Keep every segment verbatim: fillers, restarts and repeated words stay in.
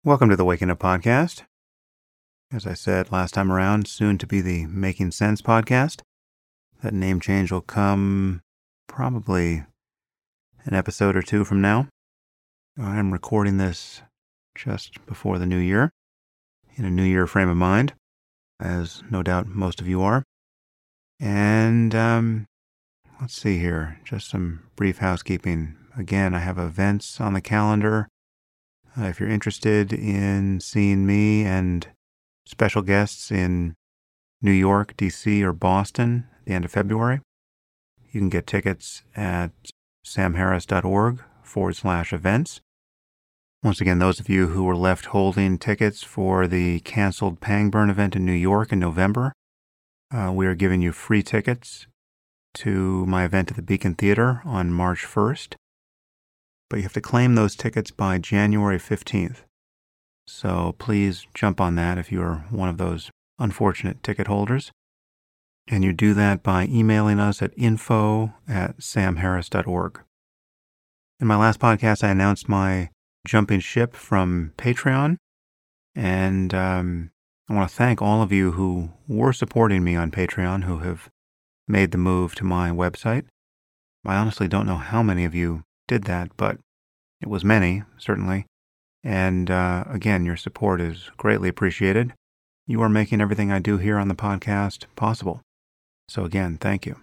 Welcome to the Waking Up Podcast. As I said last time around, soon to be the Making Sense Podcast. That name change will come probably an episode or two from now. I'm recording this just before the new year, in a new year frame of mind, as no doubt most of you are. And um, let's see here, just some brief housekeeping. Again, I have events on the calendar. Uh, if you're interested in seeing me and special guests in New York, D C, or Boston at the end of February, you can get tickets at samharris.org forward slash events. Once again, those of you who were left holding tickets for the canceled Pangburn event in New York in November, uh, we are giving you free tickets to my event at the Beacon Theater on March first. But you have to claim those tickets by January fifteenth. So please jump on that if you are one of those unfortunate ticket holders. And you do that by emailing us at info at samharris.org. In my last podcast, I announced my jumping ship from Patreon. And um, I want to thank all of you who were supporting me on Patreon, who have made the move to my website. I honestly don't know how many of you did that, but it was many, certainly. And uh, again, your support is greatly appreciated. You are making everything I do here on the podcast possible. So again, thank you.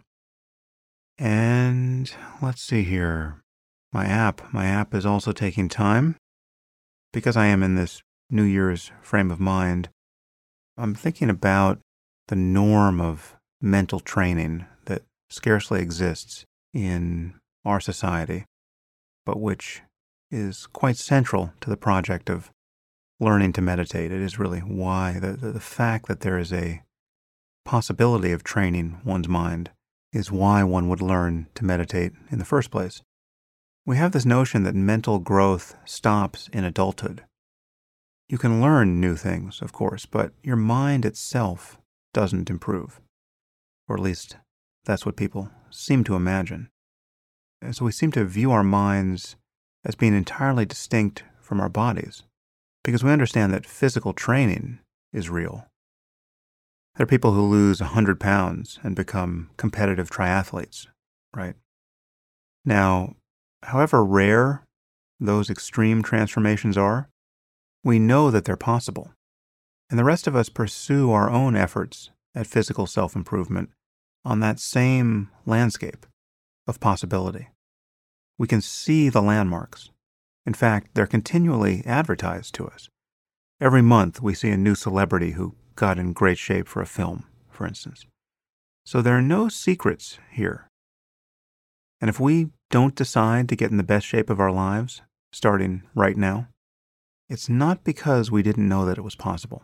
And let's see here. My app. My app is also taking time. Because I am in this New Year's frame of mind, I'm thinking about the norm of mental training that scarcely exists in our society, but which is quite central to the project of learning to meditate. It is really why, the, the, the fact that there is a possibility of training one's mind is why one would learn to meditate in the first place. We have this notion that mental growth stops in adulthood. You can learn new things, of course, but your mind itself doesn't improve. Or at least that's what people seem to imagine. And so we seem to view our minds as being entirely distinct from our bodies, because we understand that physical training is real. There are people who lose one hundred pounds and become competitive triathletes, right? Now, however rare those extreme transformations are, we know that they're possible. And the rest of us pursue our own efforts at physical self-improvement on that same landscape of possibility. We can see the landmarks. In fact, they're continually advertised to us. Every month we see a new celebrity who got in great shape for a film, for instance. So there are no secrets here. And if we don't decide to get in the best shape of our lives, starting right now, it's not because we didn't know that it was possible.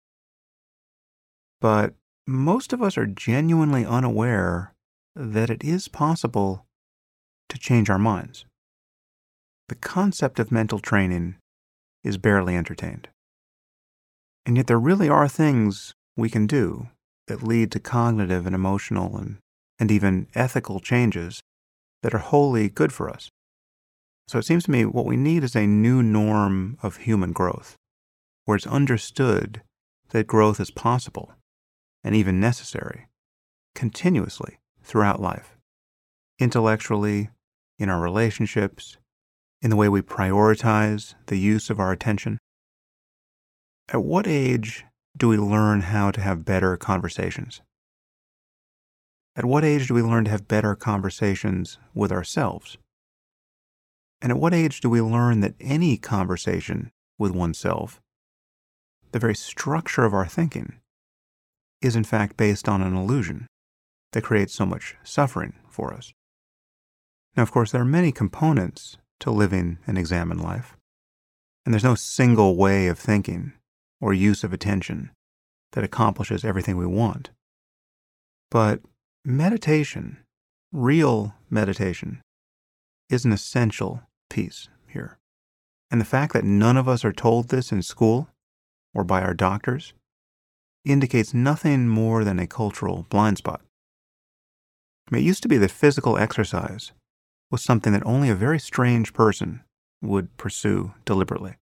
But most of us are genuinely unaware that it is possible to change our minds. The concept of mental training is barely entertained. And yet there really are things we can do that lead to cognitive and emotional and, and even ethical changes that are wholly good for us. So it seems to me what we need is a new norm of human growth, where it's understood that growth is possible and even necessary, continuously throughout life, intellectually, in our relationships, in the way we prioritize the use of our attention. At what age do we learn how to have better conversations? At what age do we learn to have better conversations with ourselves? And at what age do we learn that any conversation with oneself, the very structure of our thinking, is in fact based on an illusion that creates so much suffering for us? Now, of course, there are many components to living an examined life, and there's no single way of thinking or use of attention that accomplishes everything we want. But meditation, real meditation, is an essential piece here. And the fact that none of us are told this in school or by our doctors indicates nothing more than a cultural blind spot. I mean, it used to be that physical exercise was something that only a very strange person would pursue deliberately.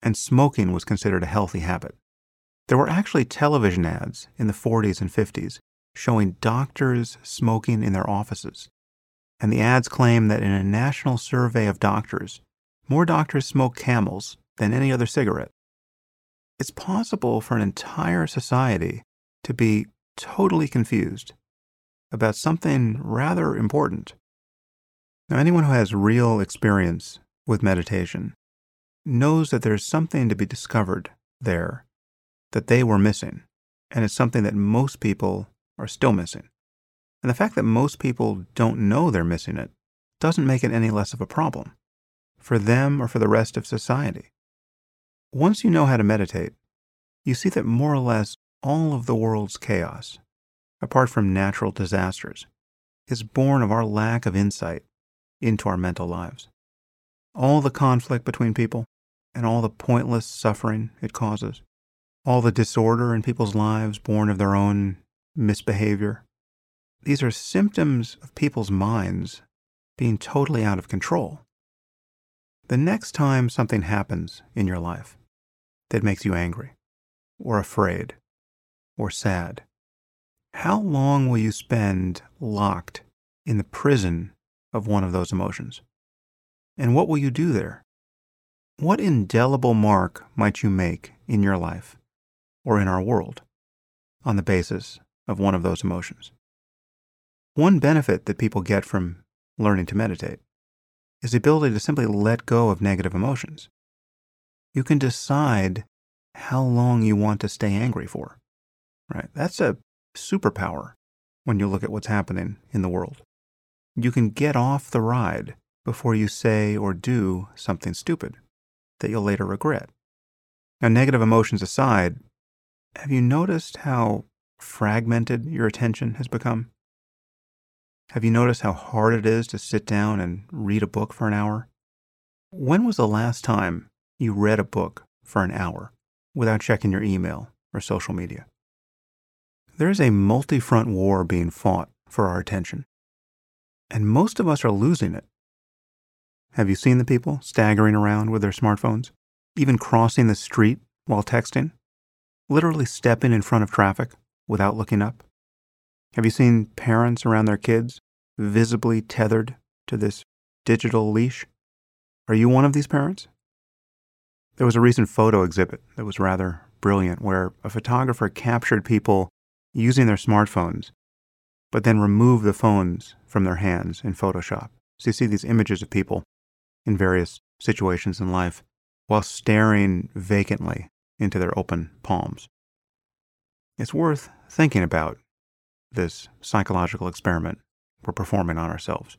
and smoking was considered a healthy habit. There were actually television ads in the forties and fifties showing doctors smoking in their offices. And the ads claim that in a national survey of doctors, more doctors smoke Camels than any other cigarette. It's possible for an entire society to be totally confused about something rather important. Now, anyone who has real experience with meditation knows that there's something to be discovered there that they were missing, and it's something that most people are still missing. And the fact that most people don't know they're missing it doesn't make it any less of a problem for them or for the rest of society. Once you know how to meditate, you see that more or less all of the world's chaos, apart from natural disasters, is born of our lack of insight into our mental lives. All the conflict between people and all the pointless suffering it causes, all the disorder in people's lives born of their own misbehavior, these are symptoms of people's minds being totally out of control. The next time something happens in your life that makes you angry, or afraid, or sad, how long will you spend locked in the prison of one of those emotions? And what will you do there? What indelible mark might you make in your life or in our world on the basis of one of those emotions? One benefit that people get from learning to meditate is the ability to simply let go of negative emotions. You can decide how long you want to stay angry for, right? That's a superpower when you look at what's happening in the world. You can get off the ride before you say or do something stupid that you'll later regret. Now, negative emotions aside, have you noticed how fragmented your attention has become? Have you noticed how hard it is to sit down and read a book for an hour? When was the last time you read a book for an hour without checking your email or social media? There is a multi-front war being fought for our attention, and most of us are losing it. Have you seen the people staggering around with their smartphones, even crossing the street while texting, literally stepping in front of traffic without looking up? Have you seen parents around their kids visibly tethered to this digital leash? Are you one of these parents? There was a recent photo exhibit that was rather brilliant where a photographer captured people using their smartphones, but then removed the phones from their hands in Photoshop. So you see these images of people in various situations in life while staring vacantly into their open palms. It's worth thinking about this psychological experiment we're performing on ourselves.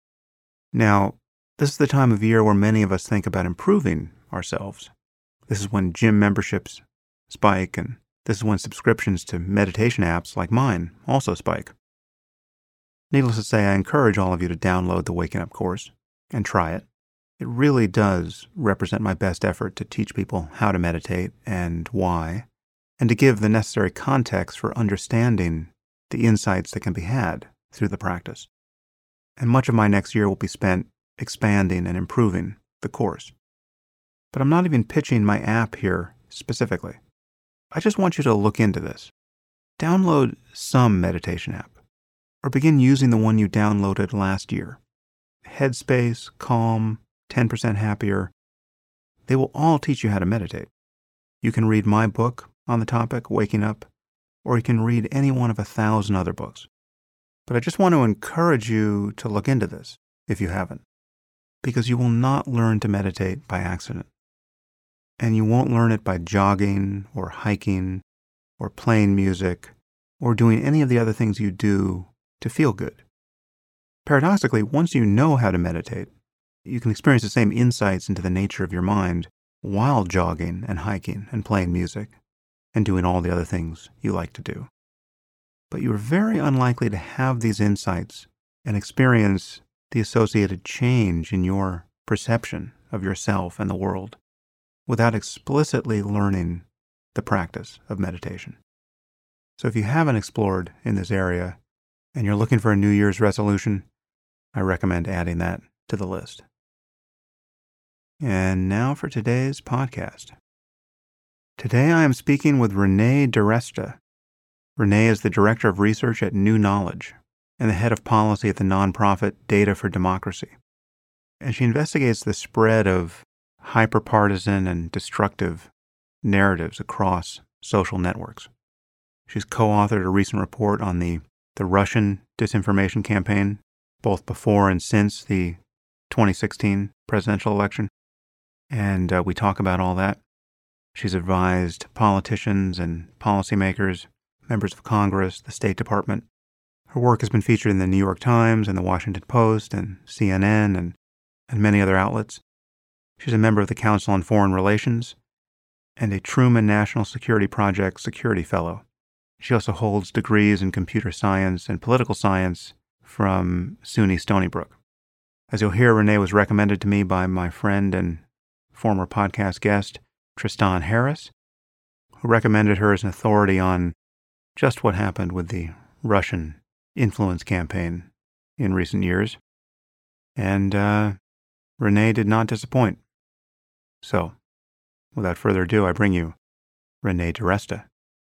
Now, this is the time of year where many of us think about improving ourselves. This is when gym memberships spike, and this is when subscriptions to meditation apps like mine also spike. Needless to say, I encourage all of you to download the Waking Up course and try it. It really does represent my best effort to teach people how to meditate and why, and to give the necessary context for understanding the insights that can be had through the practice. And much of my next year will be spent expanding and improving the course. But I'm not even pitching my app here specifically. I just want you to look into this. Download some meditation app, or begin using the one you downloaded last year. Headspace, Calm, ten percent Happier. They will all teach you how to meditate. You can read my book on the topic, Waking Up, or you can read any one of a thousand other books. But I just want to encourage you to look into this if you haven't, because you will not learn to meditate by accident. And you won't learn it by jogging or hiking or playing music or doing any of the other things you do to feel good. Paradoxically, once you know how to meditate, you can experience the same insights into the nature of your mind while jogging and hiking and playing music and doing all the other things you like to do. But you are very unlikely to have these insights and experience the associated change in your perception of yourself and the world without explicitly learning the practice of meditation. So if you haven't explored in this area and you're looking for a New Year's resolution, I recommend adding that to the list. And now for today's podcast. Today I am speaking with Renee DiResta. Renee is the Director of Research at New Knowledge and the Head of Policy at the nonprofit Data for Democracy. And she investigates the spread of hyperpartisan and destructive narratives across social networks. She's co-authored a recent report on the, the Russian disinformation campaign, both before and since the twenty sixteen presidential election. And uh, we talk about all that. She's advised politicians and policymakers, members of Congress, the State Department. Her work has been featured in the New York Times and the Washington Post and C N N and, and many other outlets. She's a member of the Council on Foreign Relations and a Truman National Security Project Security Fellow. She also holds degrees in computer science and political science from SUNY Stony Brook. As you'll hear, Renee was recommended to me by my friend and former podcast guest, Tristan Harris, who recommended her as an authority on just what happened with the Russian influence campaign in recent years. And uh, Renee did not disappoint. So, without further ado, I bring you Renee DiResta.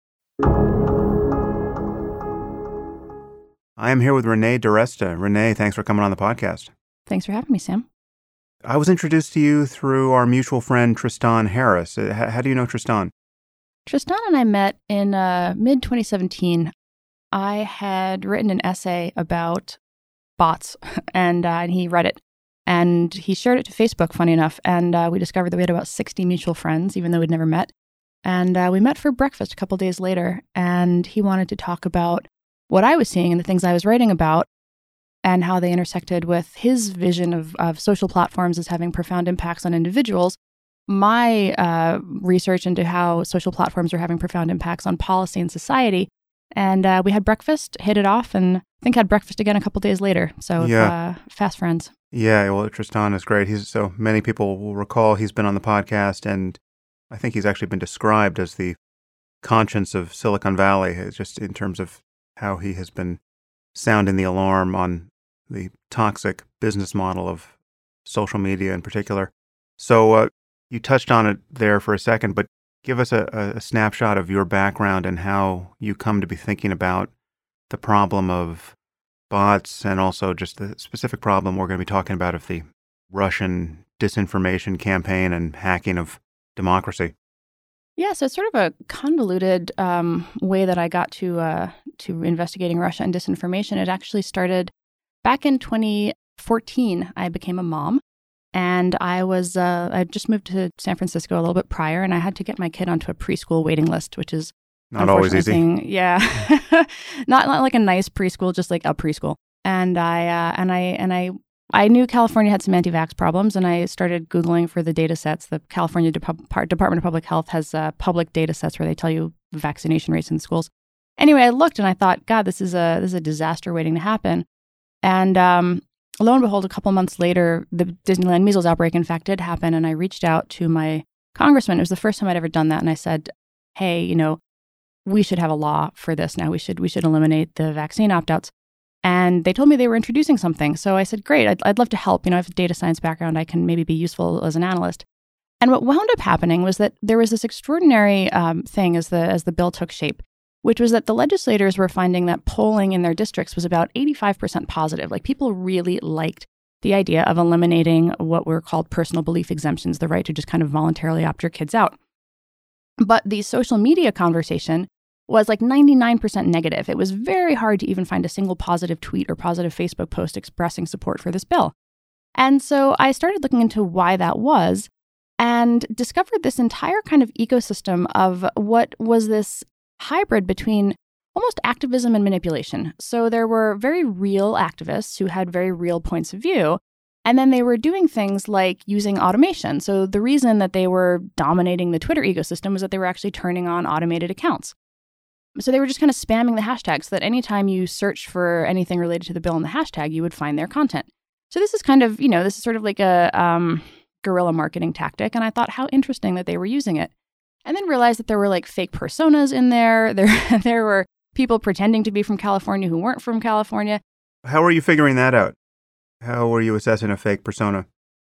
I am here with Renee DiResta. Renee, thanks for coming on the podcast. Thanks for having me, Sam. I was introduced to you through our mutual friend, Tristan Harris. How, how do you know Tristan? Tristan and I met in uh, mid twenty seventeen. I had written an essay about bots, and, uh, and he read it. And he shared it to Facebook, funny enough, and uh, we discovered that we had about sixty mutual friends, even though we'd never met. And uh, we met for breakfast a couple days later, and he wanted to talk about what I was seeing and the things I was writing about and how they intersected with his vision of, of social platforms as having profound impacts on individuals, my uh, research into how social platforms are having profound impacts on policy and society. And uh, we had breakfast, hit it off, and I think had breakfast again a couple days later. So yeah. uh, fast friends. Yeah, well, Tristan is great. He's so many people will recall he's been on the podcast, and I think he's actually been described as the conscience of Silicon Valley, just in terms of how he has been sounding the alarm on the toxic business model of social media in particular. So uh, you touched on it there for a second, but give us a, a snapshot of your background and how you come to be thinking about the problem of bots and also just the specific problem we're going to be talking about of the Russian disinformation campaign and hacking of democracy. Yeah, so it's sort of a convoluted um, way that I got to uh, to investigating Russia and disinformation. It actually started back in twenty fourteen. I became a mom, and I was uh, I just moved to San Francisco a little bit prior, and I had to get my kid onto a preschool waiting list, which is not always easy. Thing, yeah, not not like a nice preschool, just like a preschool. And I uh, and I and I. I knew California had some anti-vax problems, and I started Googling for the data sets. The California De- Department of Public Health has uh, public data sets where they tell you vaccination rates in schools. Anyway, I looked and I thought, God, this is a this is a disaster waiting to happen. And um, lo and behold, a couple months later, the Disneyland measles outbreak, in fact, did happen. And I reached out to my congressman. It was the first time I'd ever done that. And I said, hey, you know, we should have a law for this now. We should we should eliminate the vaccine opt-outs. And they told me they were introducing something. So I said, great, I'd, I'd love to help. You know, I have a data science background. I can maybe be useful as an analyst. And what wound up happening was that there was this extraordinary um, thing as the as the bill took shape, which was that the legislators were finding that polling in their districts was about eighty-five percent positive. Like people really liked the idea of eliminating what were called personal belief exemptions, the right to just kind of voluntarily opt your kids out. But the social media conversation was like ninety-nine percent negative. It was very hard to even find a single positive tweet or positive Facebook post expressing support for this bill. And so I started looking into why that was and discovered this entire kind of ecosystem of what was this hybrid between almost activism and manipulation. So there were very real activists who had very real points of view, and then they were doing things like using automation. So the reason that they were dominating the Twitter ecosystem was that they were actually turning on automated accounts. So they were just kind of spamming the hashtag so that anytime you searched for anything related to the bill in the hashtag, you would find their content. So this is kind of, you know, this is sort of like a um, guerrilla marketing tactic. And I thought how interesting that they were using it. And then realized that there were like fake personas in there. There, there were people pretending to be from California who weren't from California. How were you figuring that out? How were you assessing a fake persona?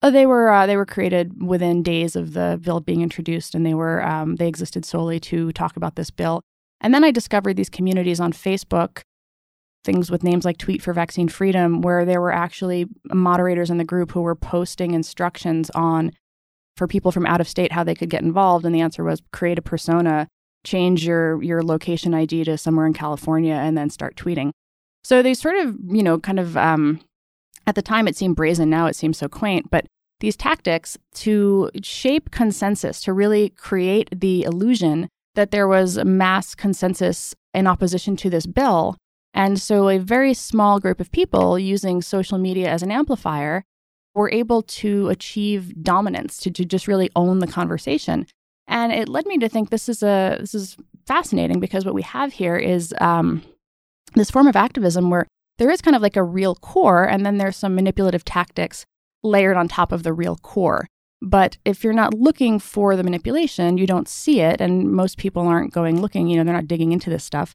Oh, they were uh, they were created within days of the bill being introduced, and they were um, they existed solely to talk about this bill. And then I discovered these communities on Facebook, things with names like Tweet for Vaccine Freedom, where there were actually moderators in the group who were posting instructions on for people from out of state how they could get involved. And the answer was create a persona, change your your location I D to somewhere in California, and then start tweeting. So they sort of, you know, kind of um, at the time it seemed brazen. Now it seems so quaint, but these tactics to shape consensus, to really create the illusion that there was a mass consensus in opposition to this bill. And so a very small group of people using social media as an amplifier were able to achieve dominance, to, to just really own the conversation. And it led me to think this is a this is fascinating, because what we have here is um, this form of activism where there is kind of like a real core, and then there's some manipulative tactics layered on top of the real core. But if you're not looking for the manipulation, you don't see it. And most people aren't going looking, you know, they're not digging into this stuff.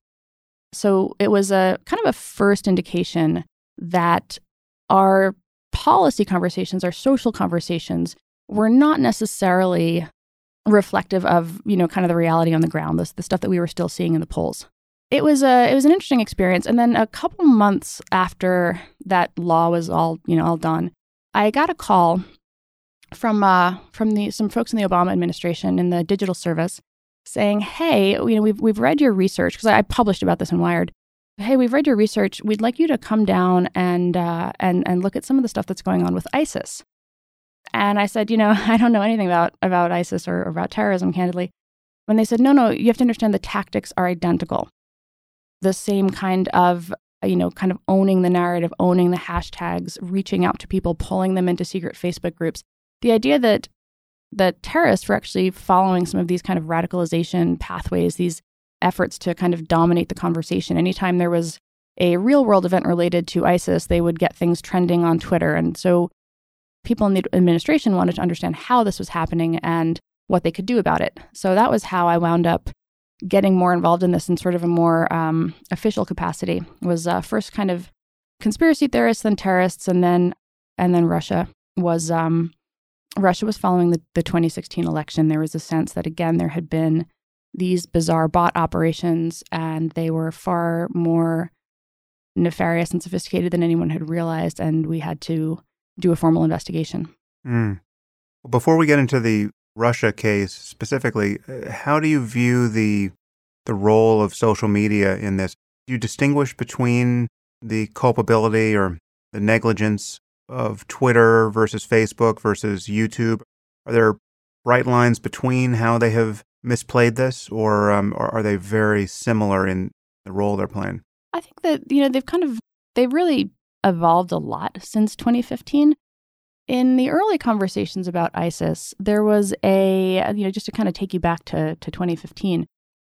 So it was a kind of a first indication that our policy conversations, our social conversations, were not necessarily reflective of, you know, kind of the reality on the ground, the, the stuff that we were still seeing in the polls. It was a it was an interesting experience. And then a couple months after that law was all, you know, all done, I got a call from uh, from the some folks in the Obama administration in the digital service saying, "Hey, you know, we've we've read your research," because I published about this in Wired. "Hey, we've read your research. We'd like you to come down and uh, and and look at some of the stuff that's going on with ISIS." And I said, "You know, I don't know anything about about ISIS or, or about terrorism, candidly." When they said, "No, no, you have to understand the tactics are identical. The same kind of, you know, kind of owning the narrative, owning the hashtags, reaching out to people, pulling them into secret Facebook groups. The idea that that terrorists were actually following some of these kind of radicalization pathways, these efforts to kind of dominate the conversation. Anytime there was a real world event related to ISIS, they would get things trending on Twitter. And so people in the administration wanted to understand how this was happening and what they could do about it. So that was how I wound up getting more involved in this in sort of a more um, official capacity. Was uh, first kind of conspiracy theorists, then terrorists, and then and then Russia was um, Russia was following the, the twenty sixteen election. There was a sense that, again, there had been these bizarre bot operations, and they were far more nefarious and sophisticated than anyone had realized, and we had to do a formal investigation. Mm. Before we get into the Russia case specifically, how do you view the the role of social media in this? Do you distinguish between the culpability or the negligence of Twitter versus Facebook versus YouTube? Are there bright lines between how they have misplayed this, or, um, or are they very similar in the role they're playing? I think that, you know, they've kind of, they've really evolved a lot since twenty fifteen. In the early conversations about ISIS, there was a, you know, just to kind of take you back to, to twenty fifteen,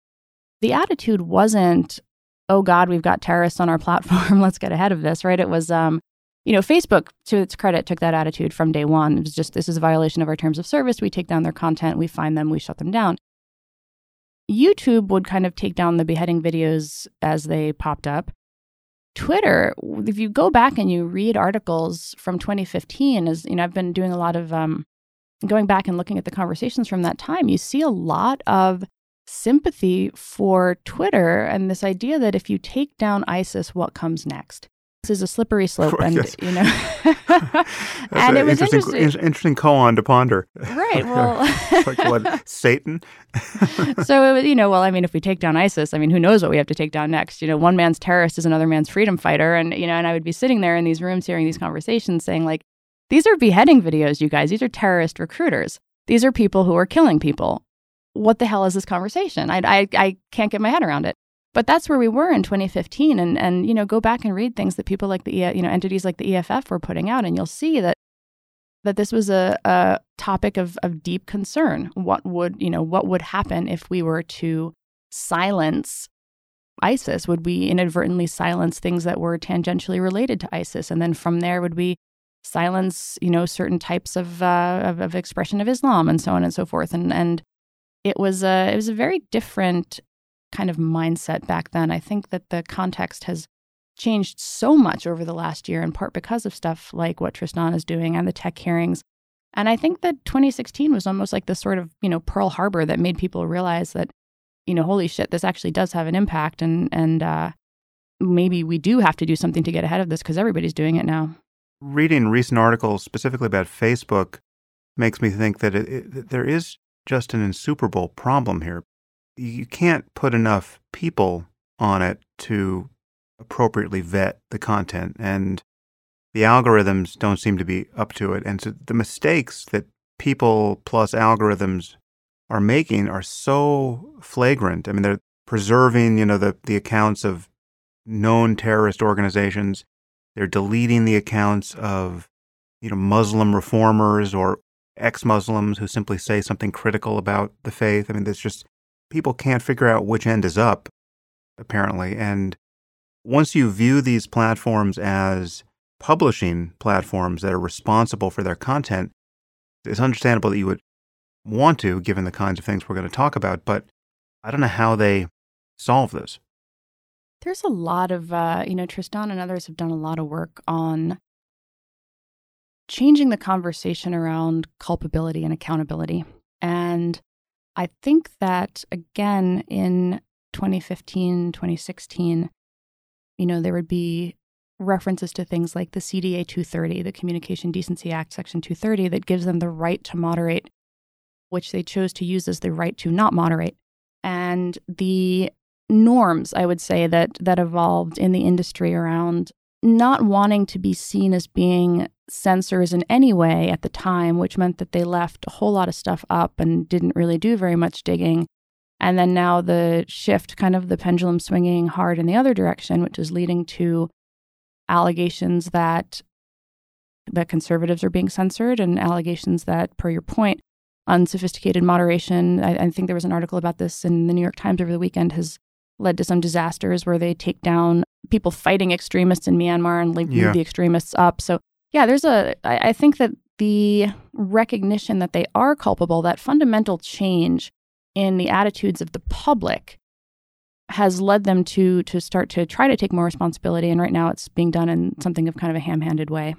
the attitude wasn't, oh God, we've got terrorists on our platform, let's get ahead of this, right? It was, um, you know, Facebook, to its credit, took that attitude from day one. It was just, this is a violation of our terms of service. We take down their content, we find them, we shut them down. YouTube would kind of take down the beheading videos as they popped up. Twitter, if you go back and you read articles from twenty fifteen, as you know, I've been doing a lot of um, going back and looking at the conversations from that time, you see a lot of sympathy for Twitter and this idea that if you take down ISIS, what comes next? This is a slippery slope, and yes. you know, and it was interesting. interesting. Interesting koan to ponder. Right. Well, like what, Satan? So it was, you know, well, I mean, if we take down ISIS, I mean, who knows what we have to take down next? You know, one man's terrorist is another man's freedom fighter, and you know, and I would be sitting there in these rooms hearing these conversations, saying like, these are beheading videos, you guys. These are terrorist recruiters. These are people who are killing people. What the hell is this conversation? I I, I can't get my head around it. But that's where we were in twenty fifteen, and and you know, go back and read things that people like the you know entities like the E F F were putting out, and you'll see that that this was a, a topic of of deep concern. What would you know what would happen if we were to silence ISIS? Would we inadvertently silence things that were tangentially related to ISIS, and then from there would we silence you know certain types of uh, of, of expression of Islam, and so on and so forth? And and it was a it was a very different kind of mindset back then. I think that the context has changed so much over the last year, in part because of stuff like what Tristan is doing and the tech hearings. And I think that twenty sixteen was almost like this sort of, you know, Pearl Harbor that made people realize that, you know, holy shit, this actually does have an impact. And, and uh, maybe we do have to do something to get ahead of this because everybody's doing it now. Reading recent articles specifically about Facebook makes me think that it, it, there is just an insuperable problem here. You can't put enough people on it to appropriately vet the content, and the algorithms don't seem to be up to it. And so the mistakes that people plus algorithms are making are so flagrant. I mean, they're preserving, you know, the, the accounts of known terrorist organizations. They're deleting the accounts of, you know, Muslim reformers or ex-Muslims who simply say something critical about the faith. I mean, there's just, people can't figure out which end is up, apparently. And once you view these platforms as publishing platforms that are responsible for their content, it's understandable that you would want to, given the kinds of things we're going to talk about, but I don't know how they solve this. There's a lot of, uh, you know, Tristan and others have done a lot of work on changing the conversation around culpability and accountability. And I think that, again, in twenty fifteen, twenty sixteen, you know, there would be references to things like the C D A two thirty, the Communication Decency Act, Section two thirty, that gives them the right to moderate, which they chose to use as the right to not moderate. And the norms, I would say, that that evolved in the industry around not wanting to be seen as being censors in any way at the time, which meant that they left a whole lot of stuff up and didn't really do very much digging. And then now the shift, kind of the pendulum swinging hard in the other direction, which is leading to allegations that that conservatives are being censored and allegations that, per your point, unsophisticated moderation. I, I think there was an article about this in the New York Times over the weekend, has led to some disasters where they take down people fighting extremists in Myanmar and leave yeah. the extremists up. So yeah, there's a, I, I think that the recognition that they are culpable, that fundamental change in the attitudes of the public has led them to to start to try to take more responsibility. And right now it's being done in something of kind of a ham-handed way.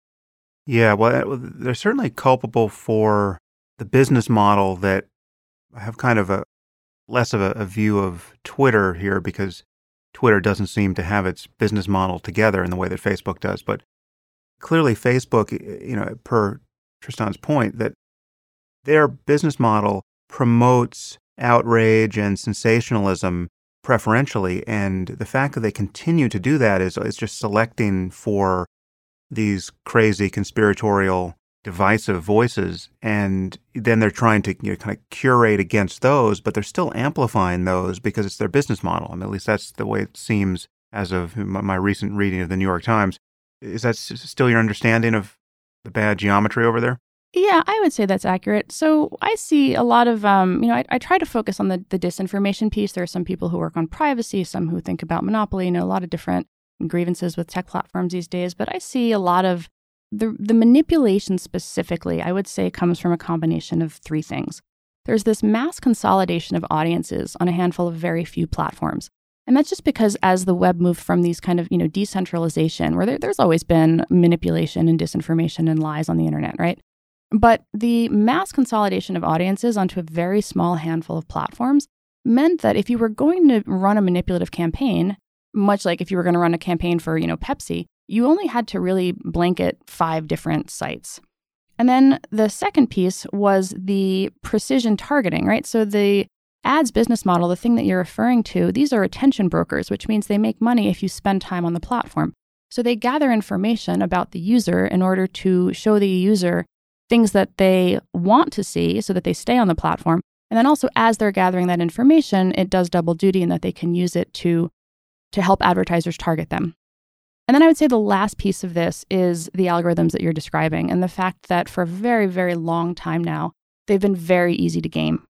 Yeah, well, they're certainly culpable for the business model that I have kind of a less of a, a view of Twitter here, because Twitter doesn't seem to have its business model together in the way that Facebook does. But clearly Facebook, you know, per Tristan's point, that their business model promotes outrage and sensationalism preferentially. And the fact that they continue to do that is, is just selecting for these crazy conspiratorial divisive voices, and then they're trying to, you know, kind of curate against those, but they're still amplifying those because it's their business model. I mean, at least that's the way it seems as of my recent reading of the New York Times. Is that still your understanding of the bad geometry over there? Yeah, I would say that's accurate. So I see a lot of, um, you know, I, I try to focus on the, the disinformation piece. There are some people who work on privacy, some who think about monopoly, you know, a lot of different grievances with tech platforms these days. But I see a lot of the the manipulation specifically, I would say, comes from a combination of three things. There's this mass consolidation of audiences on a handful of very few platforms. And that's just because as the web moved from these kind of, you know, decentralization, where there, there's always been manipulation and disinformation and lies on the internet, right? But the mass consolidation of audiences onto a very small handful of platforms meant that if you were going to run a manipulative campaign, much like if you were going to run a campaign for, you know, Pepsi, you only had to really blanket five different sites. And then the second piece was the precision targeting, right? So the ads business model, the thing that you're referring to, these are attention brokers, which means they make money if you spend time on the platform. So they gather information about the user in order to show the user things that they want to see so that they stay on the platform. And then also, as they're gathering that information, it does double duty in that they can use it to, to help advertisers target them. And then I would say the last piece of this is the algorithms that you're describing, and the fact that for a very, very long time now, they've been very easy to game.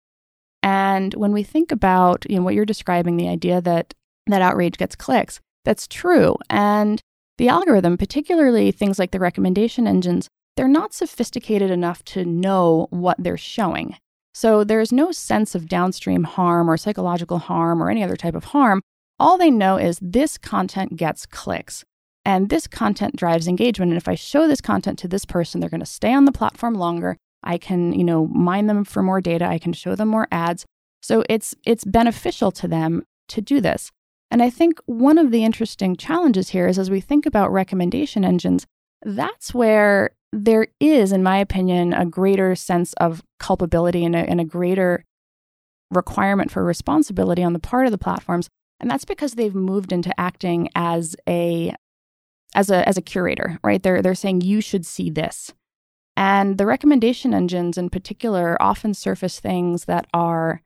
And when we think about, you know, what you're describing, the idea that that outrage gets clicks, that's true. And the algorithm, particularly things like the recommendation engines, they're not sophisticated enough to know what they're showing. So there's no sense of downstream harm or psychological harm or any other type of harm. All they know is this content gets clicks. And this content drives engagement. And if I show this content to this person, they're going to stay on the platform longer. I can, you know, mine them for more data. I can show them more ads. So it's it's beneficial to them to do this. And I think one of the interesting challenges here is as we think about recommendation engines, that's where there is, in my opinion, a greater sense of culpability and a, and a greater requirement for responsibility on the part of the platforms. And that's because they've moved into acting as a as a as a curator, right? They're they're saying you should see this. And the recommendation engines in particular often surface things that are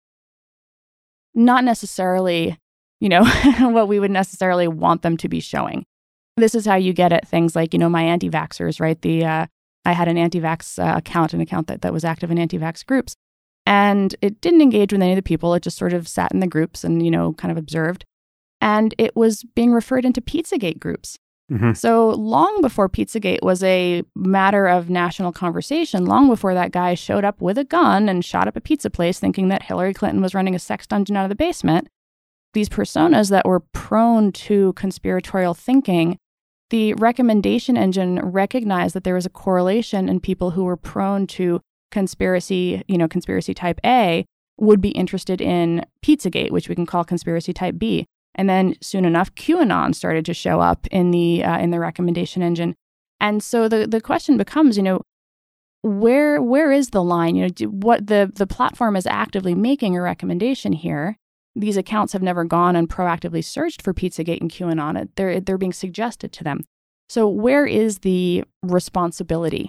not necessarily, you know, what we would necessarily want them to be showing. This is how you get at things like, you know, my anti-vaxxers, right? The uh, I had an anti-vax uh, account, an account that, that was active in anti-vax groups. And it didn't engage with any of the people. It just sort of sat in the groups and, you know, kind of observed. And it was being referred into Pizzagate groups. Mm-hmm. So long before Pizzagate was a matter of national conversation, long before that guy showed up with a gun and shot up a pizza place thinking that Hillary Clinton was running a sex dungeon out of the basement, these personas that were prone to conspiratorial thinking, the recommendation engine recognized that there was a correlation in people who were prone to conspiracy, you know, conspiracy type A would be interested in Pizzagate, which we can call conspiracy type B. And then soon enough, QAnon started to show up in the uh, in the recommendation engine. And so the, the question becomes, you know, where where is the line? You know, do, what the the platform is actively making a recommendation here. These accounts have never gone and proactively searched for Pizzagate and QAnon. They're they're being suggested to them. So where is the responsibility?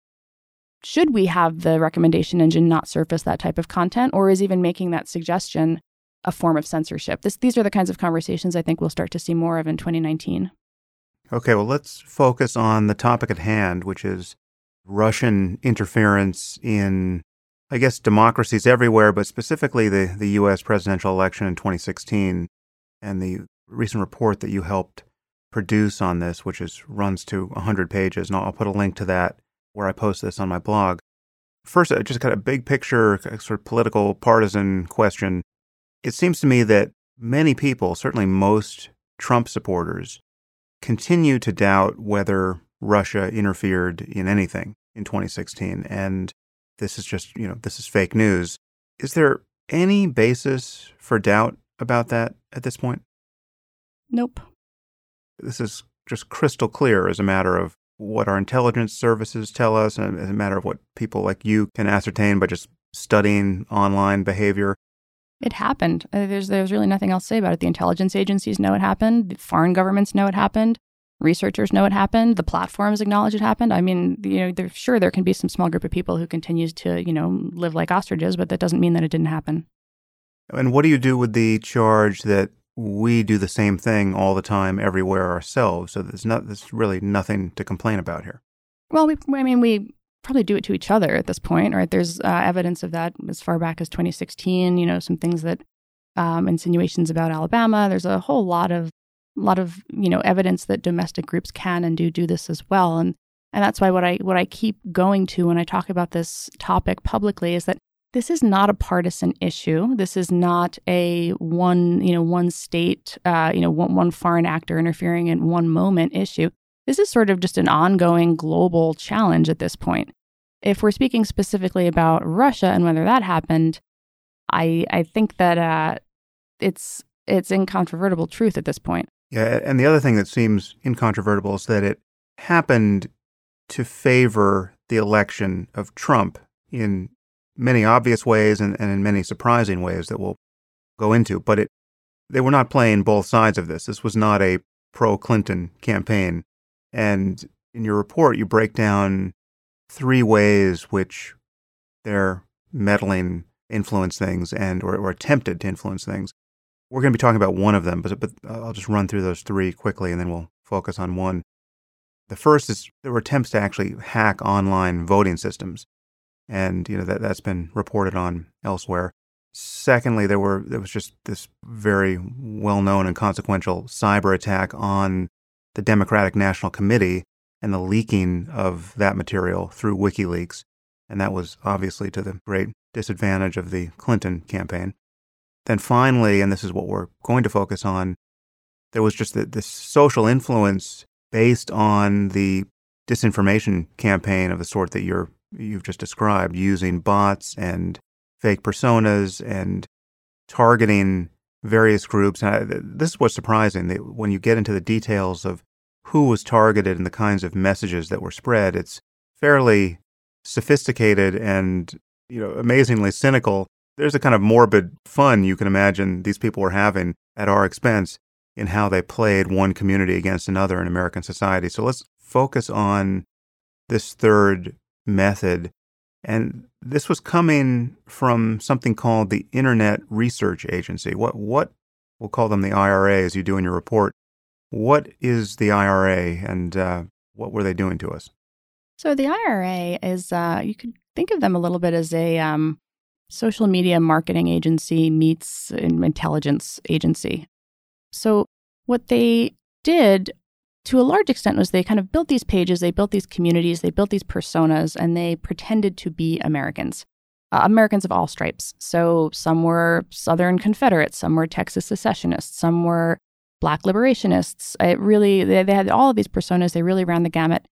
Should we have the recommendation engine not surface that type of content, or is even making that suggestion a form of censorship? This, these are the kinds of conversations I think we'll start to see more of in twenty nineteen. Okay, well, let's focus on the topic at hand, which is Russian interference in, I guess, democracies everywhere, but specifically the, the U S presidential election in twenty sixteen, and the recent report that you helped produce on this, which is runs to one hundred pages, and I'll, I'll put a link to that where I post this on my blog. First, I just got a big picture, sort of political, partisan question. It seems to me that many people, certainly most Trump supporters, continue to doubt whether Russia interfered in anything in twenty sixteen. And this is just, you know, this is fake news. Is there any basis for doubt about that at this point? Nope. This is just crystal clear as a matter of what our intelligence services tell us, and as a matter of what people like you can ascertain by just studying online behavior. It happened. Uh, there's there's really nothing else to say about it. The intelligence agencies know it happened. The foreign governments know it happened. Researchers know it happened. The platforms acknowledge it happened. I mean, you know, they're, sure, there can be some small group of people who continues to, you know, live like ostriches, but that doesn't mean that it didn't happen. And what do you do with the charge that we do the same thing all the time, everywhere ourselves? So there's not, there's really nothing to complain about here. Well, we, I mean, we probably do it to each other at this point, right? There's uh, evidence of that as far back as twenty sixteen, you know, some things that, um, insinuations about Alabama. There's a whole lot of, lot of, you know, evidence that domestic groups can and do do this as well. And, and that's why what I, what I keep going to when I talk about this topic publicly is that this is not a partisan issue. This is not a one, you know, one state, uh, you know, one, one foreign actor interfering in one moment issue. This is sort of just an ongoing global challenge at this point. If we're speaking specifically about Russia and whether that happened, I I think that uh, it's it's incontrovertible truth at this point. Yeah, and the other thing that seems incontrovertible is that it happened to favor the election of Trump in many obvious ways and, and in many surprising ways that we'll go into. But it they were not playing both sides of this. This was not a pro-Clinton campaign. And in your report, you break down three ways which their meddling influenced things and or, or attempted to influence things. We're going to be talking about one of them, but, but I'll just run through those three quickly, and then we'll focus on one. The first is there were attempts to actually hack online voting systems, and you know that that's been reported on elsewhere. Secondly, there were there was just this very well-known and consequential cyber attack on the Democratic National Committee and the leaking of that material through WikiLeaks, and that was obviously to the great disadvantage of the Clinton campaign. Then finally, and this is what we're going to focus on, there was just the, this social influence based on the disinformation campaign of the sort that you're you've just described, using bots and fake personas and targeting various groups. And I, this is what's surprising, that when you get into the details of who was targeted and the kinds of messages that were spread, it's fairly sophisticated and, you know, amazingly cynical. There's a kind of morbid fun you can imagine these people were having at our expense in how they played one community against another in American society. So let's focus on this third method. And this was coming from something called the Internet Research Agency. What, what we'll call them the I R A, as you do in your report. What is the I R A, and uh, what were they doing to us? So the I R A is, uh, you could think of them a little bit as a um, social media marketing agency meets an intelligence agency. So what they did, to a large extent, was they kind of built these pages, they built these communities, they built these personas, and they pretended to be Americans, uh, Americans of all stripes. So some were Southern Confederates, some were Texas secessionists, some were Black liberationists. It really, they, they had all of these personas. They really ran the gamut.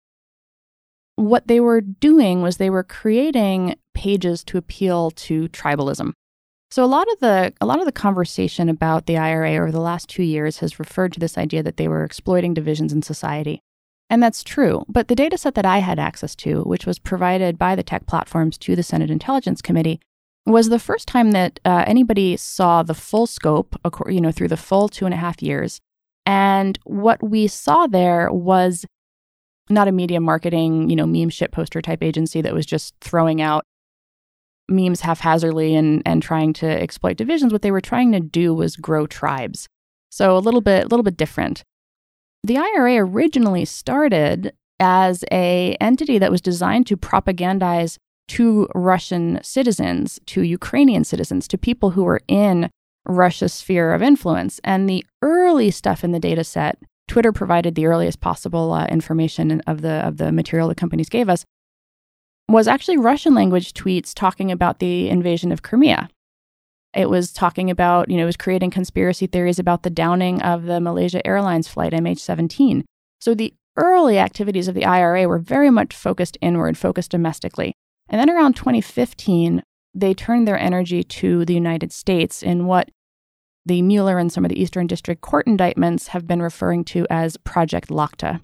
What they were doing was they were creating pages to appeal to tribalism. So a lot of the a lot of the conversation about the I R A over the last two years has referred to this idea that they were exploiting divisions in society. And that's true. But the data set that I had access to, which was provided by the tech platforms to the Senate Intelligence Committee, was the first time that uh, anybody saw the full scope, you know, through the full two and a half years. And what we saw there was not a media marketing, you know, meme shit poster type agency that was just throwing out memes haphazardly and, and trying to exploit divisions. What they were trying to do was grow tribes. So a little bit, a little bit different. The I R A originally started as a entity that was designed to propagandize to Russian citizens, to Ukrainian citizens, to people who were in Russia's sphere of influence. And the early stuff in the data set, Twitter provided the earliest possible uh, information of the of the material the companies gave us, was actually Russian language tweets talking about the invasion of Crimea. It was talking about, you know, it was creating conspiracy theories about the downing of the Malaysia Airlines flight M H seventeen. So the early activities of the I R A were very much focused inward, focused domestically. And then around twenty fifteen, they turned their energy to the United States in what the Mueller and some of the Eastern District Court indictments have been referring to as Project Lakta.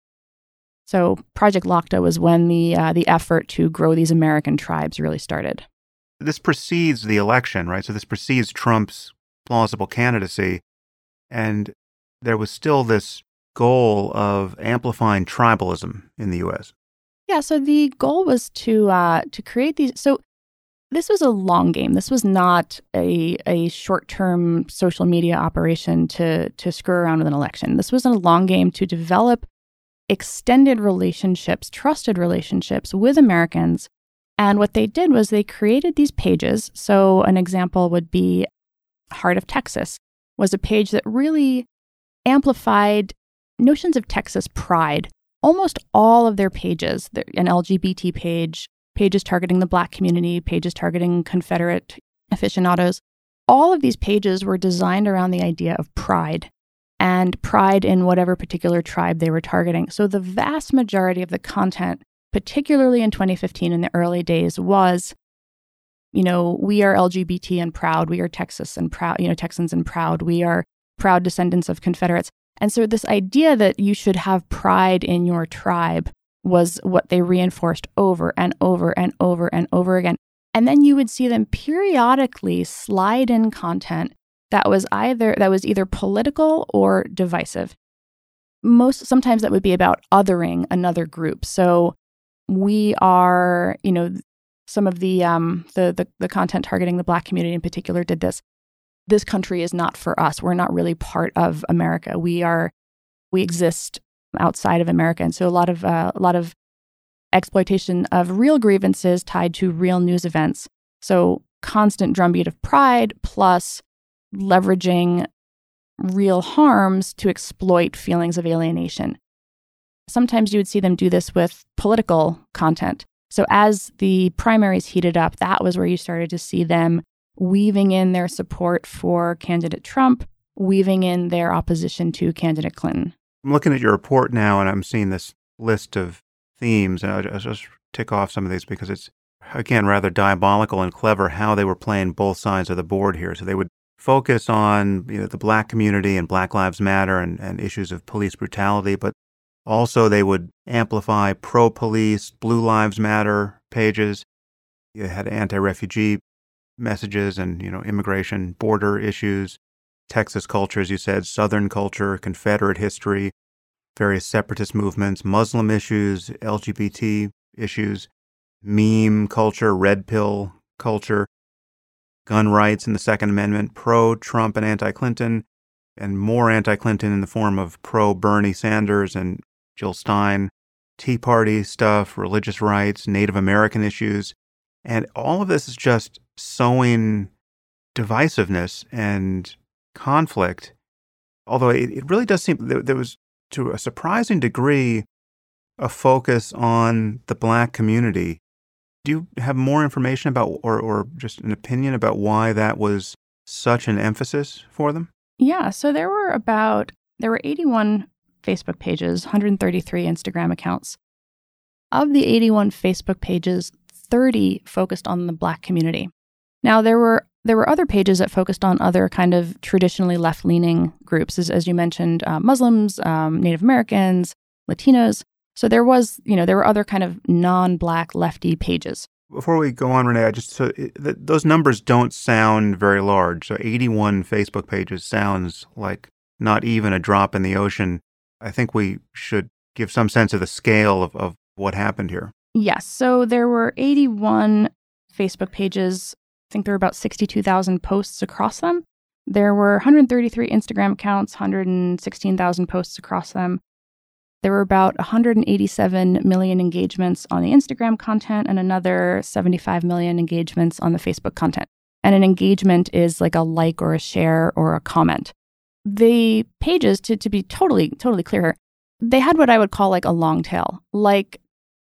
So Project Lakta was when the uh, the effort to grow these American tribes really started. This precedes the election, right? So this precedes Trump's plausible candidacy. And there was still this goal of amplifying tribalism in the U S. Yeah, so the goal was to uh, to create these. So this was a long game. This was not a a short-term social media operation to to screw around with an election. This was a long game to develop extended relationships, trusted relationships with Americans. And what they did was they created these pages. So an example would be Heart of Texas was a page that really amplified notions of Texas pride. Almost all of their pages, an L G B T page, pages targeting the Black community, pages targeting Confederate aficionados, all of these pages were designed around the idea of pride and pride in whatever particular tribe they were targeting. So the vast majority of the content, particularly in twenty fifteen in the early days, was, you know, we are L G B T and proud, we are Texas and proud, you know, Texans and proud, we are proud descendants of Confederates. And so this idea that you should have pride in your tribe was what they reinforced over and over and over and over again. And then you would see them periodically slide in content that was either that was either political or divisive. Most sometimes that would be about othering another group. So we are, you know, some of the um the the, the content targeting the Black community in particular did this. This country is not for us. We're not really part of America. We are we exist outside of America, and so a lot of uh, a lot of exploitation of real grievances tied to real news events. So constant drumbeat of pride plus leveraging real harms to exploit feelings of alienation. Sometimes you would see them do this with political content. So as the primaries heated up, that was where you started to see them weaving in their support for candidate Trump weaving in their opposition to candidate Clinton. I'm looking at your report now, and I'm seeing this list of themes, and I'll just tick off some of these because it's, again, rather diabolical and clever how they were playing both sides of the board here. So they would focus on, you know, the Black community and Black Lives Matter and, and issues of police brutality, but also they would amplify pro-police, Blue Lives Matter pages. You had anti-refugee messages and, you know, immigration, border issues, Texas culture, as you said, Southern culture, Confederate history, various separatist movements, Muslim issues, L G B T issues, meme culture, red pill culture, gun rights and the Second Amendment, pro-Trump and anti-Clinton, and more anti-Clinton in the form of pro-Bernie Sanders and Jill Stein, Tea Party stuff, religious rights, Native American issues. And all of this is just sowing divisiveness and conflict, although it, it really does seem there, there was, to a surprising degree, a focus on the Black community. Do you have more information about, or, or just an opinion about why that was such an emphasis for them? Yeah, so there were about, there were eighty-one Facebook pages, one hundred thirty-three Instagram accounts. Of the eighty-one Facebook pages, thirty focused on the Black community. Now, there were there were other pages that focused on other kind of traditionally left-leaning groups, as, as you mentioned, uh, Muslims, um, Native Americans, Latinos. So there was, you know, there were other kind of non-Black lefty pages. Before we go on, Renee, I just so it, th- those numbers don't sound very large. So eighty-one Facebook pages sounds like not even a drop in the ocean. I think we should give some sense of the scale of, of what happened here. Yes. So there were eighty-one Facebook pages. I think there were about sixty-two thousand posts across them. There were one hundred thirty-three Instagram accounts, one hundred sixteen thousand posts across them. There were about one hundred eighty-seven million engagements on the Instagram content and another seventy-five million engagements on the Facebook content. And an engagement is like a like or a share or a comment. The pages, to, to be totally, totally clear here, they had what I would call like a long tail. Like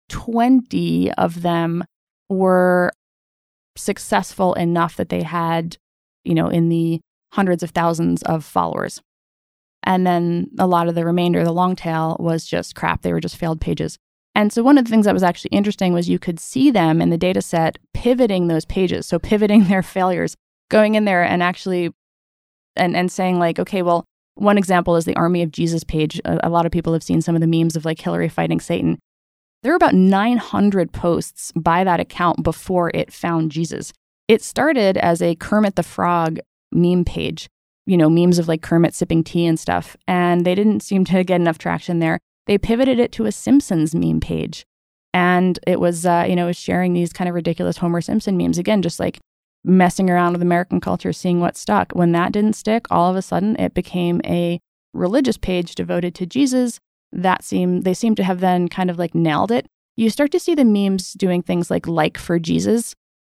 twenty of them were successful enough that they had, you know, in the hundreds of thousands of followers. And then a lot of the remainder, the long tail, was just crap. They were just failed pages. And so one of the things that was actually interesting was you could see them in the data set pivoting those pages. So pivoting their failures, going in there and actually and, and saying like, okay, well, one example is the Army of Jesus page. A, a lot of people have seen some of the memes of like Hillary fighting Satan. There were about nine hundred posts by that account before it found Jesus. It started as a Kermit the Frog meme page, you know, memes of like Kermit sipping tea and stuff, and they didn't seem to get enough traction there. They pivoted it to a Simpsons meme page, and it was, uh, you know, it was sharing these kind of ridiculous Homer Simpson memes, again, just like messing around with American culture, seeing what stuck. When that didn't stick, all of a sudden it became a religious page devoted to Jesus. That seemed, they seem to have then kind of like nailed it. You start to see the memes doing things like like for Jesus.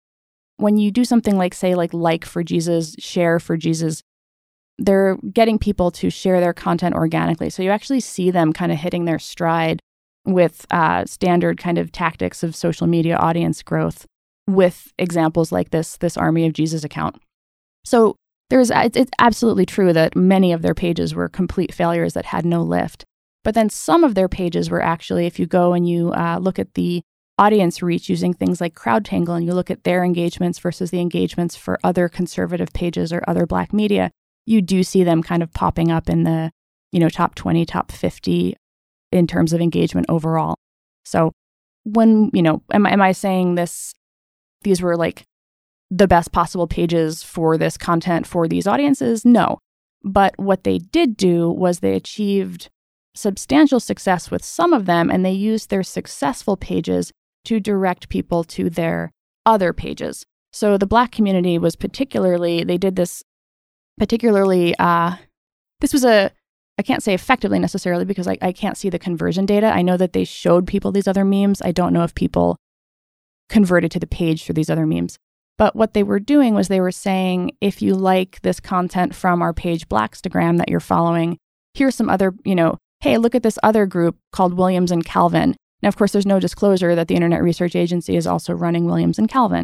When you do something like, say, like like for Jesus, share for Jesus, they're getting people to share their content organically. So you actually see them kind of hitting their stride with uh, standard kind of tactics of social media audience growth with examples like this, this Army of Jesus account. So there's, it's absolutely true that many of their pages were complete failures that had no lift. But then some of their pages were actually, if you go and you uh, look at the audience reach using things like CrowdTangle and you look at their engagements versus the engagements for other conservative pages or other Black media, you do see them kind of popping up in the, you know, top twenty, top fifty in terms of engagement overall. So when, you know, am, am I saying this, these were like the best possible pages for this content for these audiences? No. But what they did do was they achieved substantial success with some of them, and they used their successful pages to direct people to their other pages. So the Black community was particularly, they did this particularly, uh, this was a, I can't say effectively necessarily because I, I can't see the conversion data. I know that they showed people these other memes. I don't know if people converted to the page through these other memes. But what they were doing was they were saying, if you like this content from our page Blackstagram that you're following, here's some other, you know, hey, look at this other group called Williams and Calvin. Now, of course, there's no disclosure that the Internet Research Agency is also running Williams and Calvin.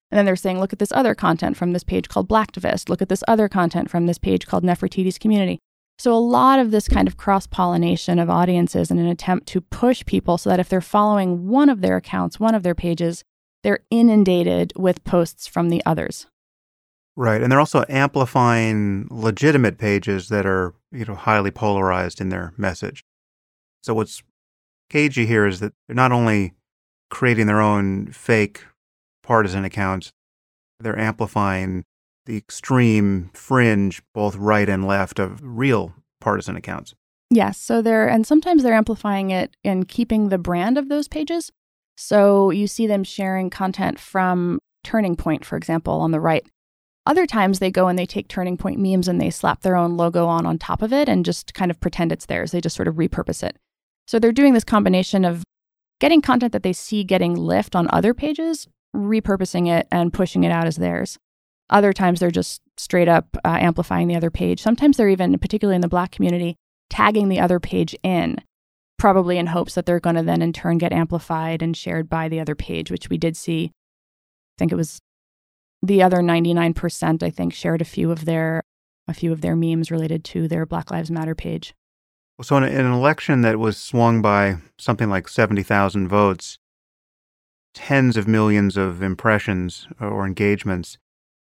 And then they're saying, look at this other content from this page called Blacktivist. Look at this other content from this page called Nefertiti's Community. So a lot of this kind of cross-pollination of audiences in an attempt to push people so that if they're following one of their accounts, one of their pages, they're inundated with posts from the others. Right. And they're also amplifying legitimate pages that are, you know, highly polarized in their message. So what's cagey here is that they're not only creating their own fake partisan accounts, they're amplifying the extreme fringe, both right and left, of real partisan accounts. Yes. So they're, and sometimes they're amplifying it and keeping the brand of those pages. So you see them sharing content from Turning Point, for example, on the right. Other times they go and they take Turning Point memes and they slap their own logo on on top of it and just kind of pretend it's theirs. They just sort of repurpose it. So they're doing this combination of getting content that they see getting lift on other pages, repurposing it and pushing it out as theirs. Other times they're just straight up uh, amplifying the other page. Sometimes they're even, particularly in the Black community, tagging the other page in, probably in hopes that they're going to then in turn get amplified and shared by the other page, which we did see. I think it was the other ninety-nine percent, I think, shared a few of their a few of their memes related to their Black Lives Matter page. So in, a, in an election that was swung by something like seventy thousand votes, tens of millions of impressions or engagements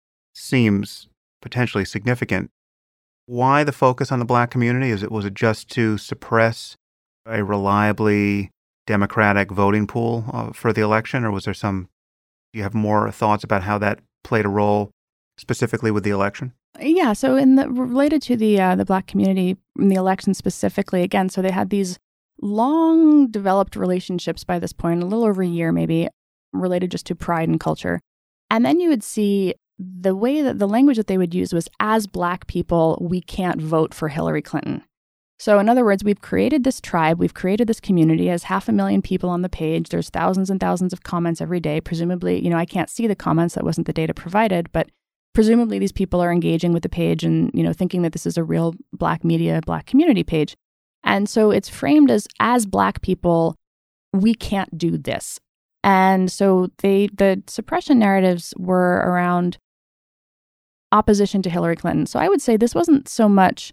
seems potentially significant. Why the focus on the Black community? Is it was it just to suppress a reliably Democratic voting pool uh, for the election, or was there some? Do you have more thoughts about how that played a role specifically with the election? Yeah, so in the related to the uh, the Black community in the election specifically, again, so they had these long developed relationships by this point, a little over a year maybe, related just to pride and culture. And then you would see the way that the language that they would use was, as Black people, we can't vote for Hillary Clinton. So in other words, we've created this tribe, we've created this community as half a million people on the page. There's thousands and thousands of comments every day. Presumably, you know, I can't see the comments. That wasn't the data provided, but presumably these people are engaging with the page and, you know, thinking that this is a real Black media, Black community page. And so it's framed as, as Black people, we can't do this. And so they, the suppression narratives were around opposition to Hillary Clinton. So I would say this wasn't so much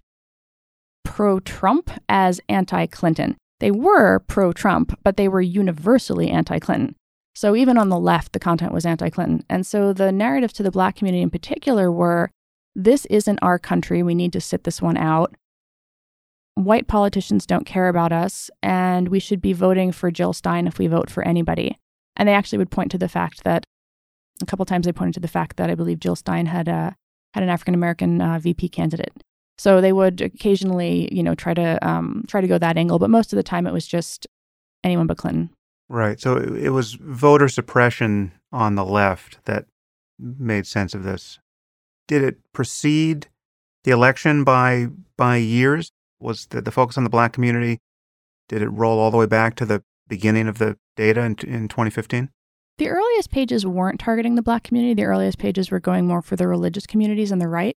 pro-Trump as anti-Clinton. They were pro-Trump, but they were universally anti-Clinton. So even on the left, the content was anti-Clinton. And so the narratives to the Black community in particular were, this isn't our country, we need to sit this one out. White politicians don't care about us, and we should be voting for Jill Stein if we vote for anybody. And they actually would point to the fact that, a couple times they pointed to the fact that I believe Jill Stein had uh, had an African-American uh, V P candidate. So they would occasionally, you know, try to um, try to go that angle, but most of the time it was just anyone but Clinton. Right. So it was voter suppression on the left that made sense of this. Did it precede the election by by years? Was the, the focus on the Black community, did it roll all the way back to the beginning of the data in, in twenty fifteen? The earliest pages weren't targeting the Black community. The earliest pages were going more for the religious communities on the right.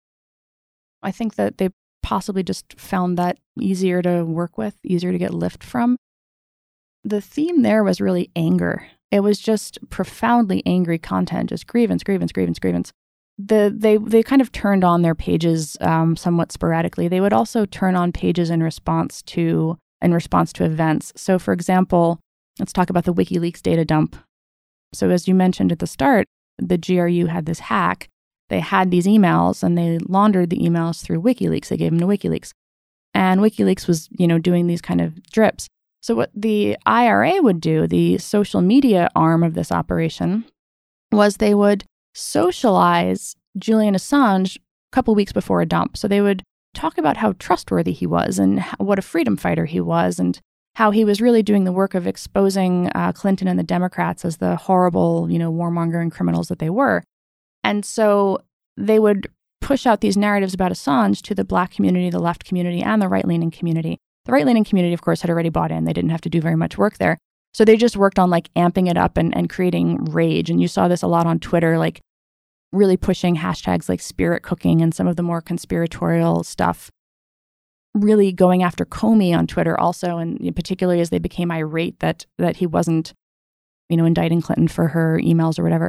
I think that they possibly just found that easier to work with, easier to get lift from. The theme there was really anger. It was just profoundly angry content, just grievance, grievance, grievance, grievance. The they they kind of turned on their pages um, somewhat sporadically. They would also turn on pages in response to in response to events. So, for example, let's talk about the WikiLeaks data dump. So, as you mentioned at the start, the G R U had this hack. They had these emails and they laundered the emails through WikiLeaks. They gave them to WikiLeaks. And WikiLeaks was, you know, doing these kind of drips. So what the I R A would do, the social media arm of this operation, was they would socialize Julian Assange a couple weeks before a dump. So they would talk about how trustworthy he was and what a freedom fighter he was and how he was really doing the work of exposing uh, Clinton and the Democrats as the horrible, you know, warmongering criminals that they were. And so they would push out these narratives about Assange to the Black community, the left community, and the right-leaning community. The right-leaning community, of course, had already bought in. They didn't have to do very much work there. So they just worked on like amping it up and, and creating rage. And you saw this a lot on Twitter, like really pushing hashtags like spirit cooking and some of the more conspiratorial stuff. Really going after Comey on Twitter also, and particularly as they became irate that that he wasn't, you know, indicting Clinton for her emails or whatever.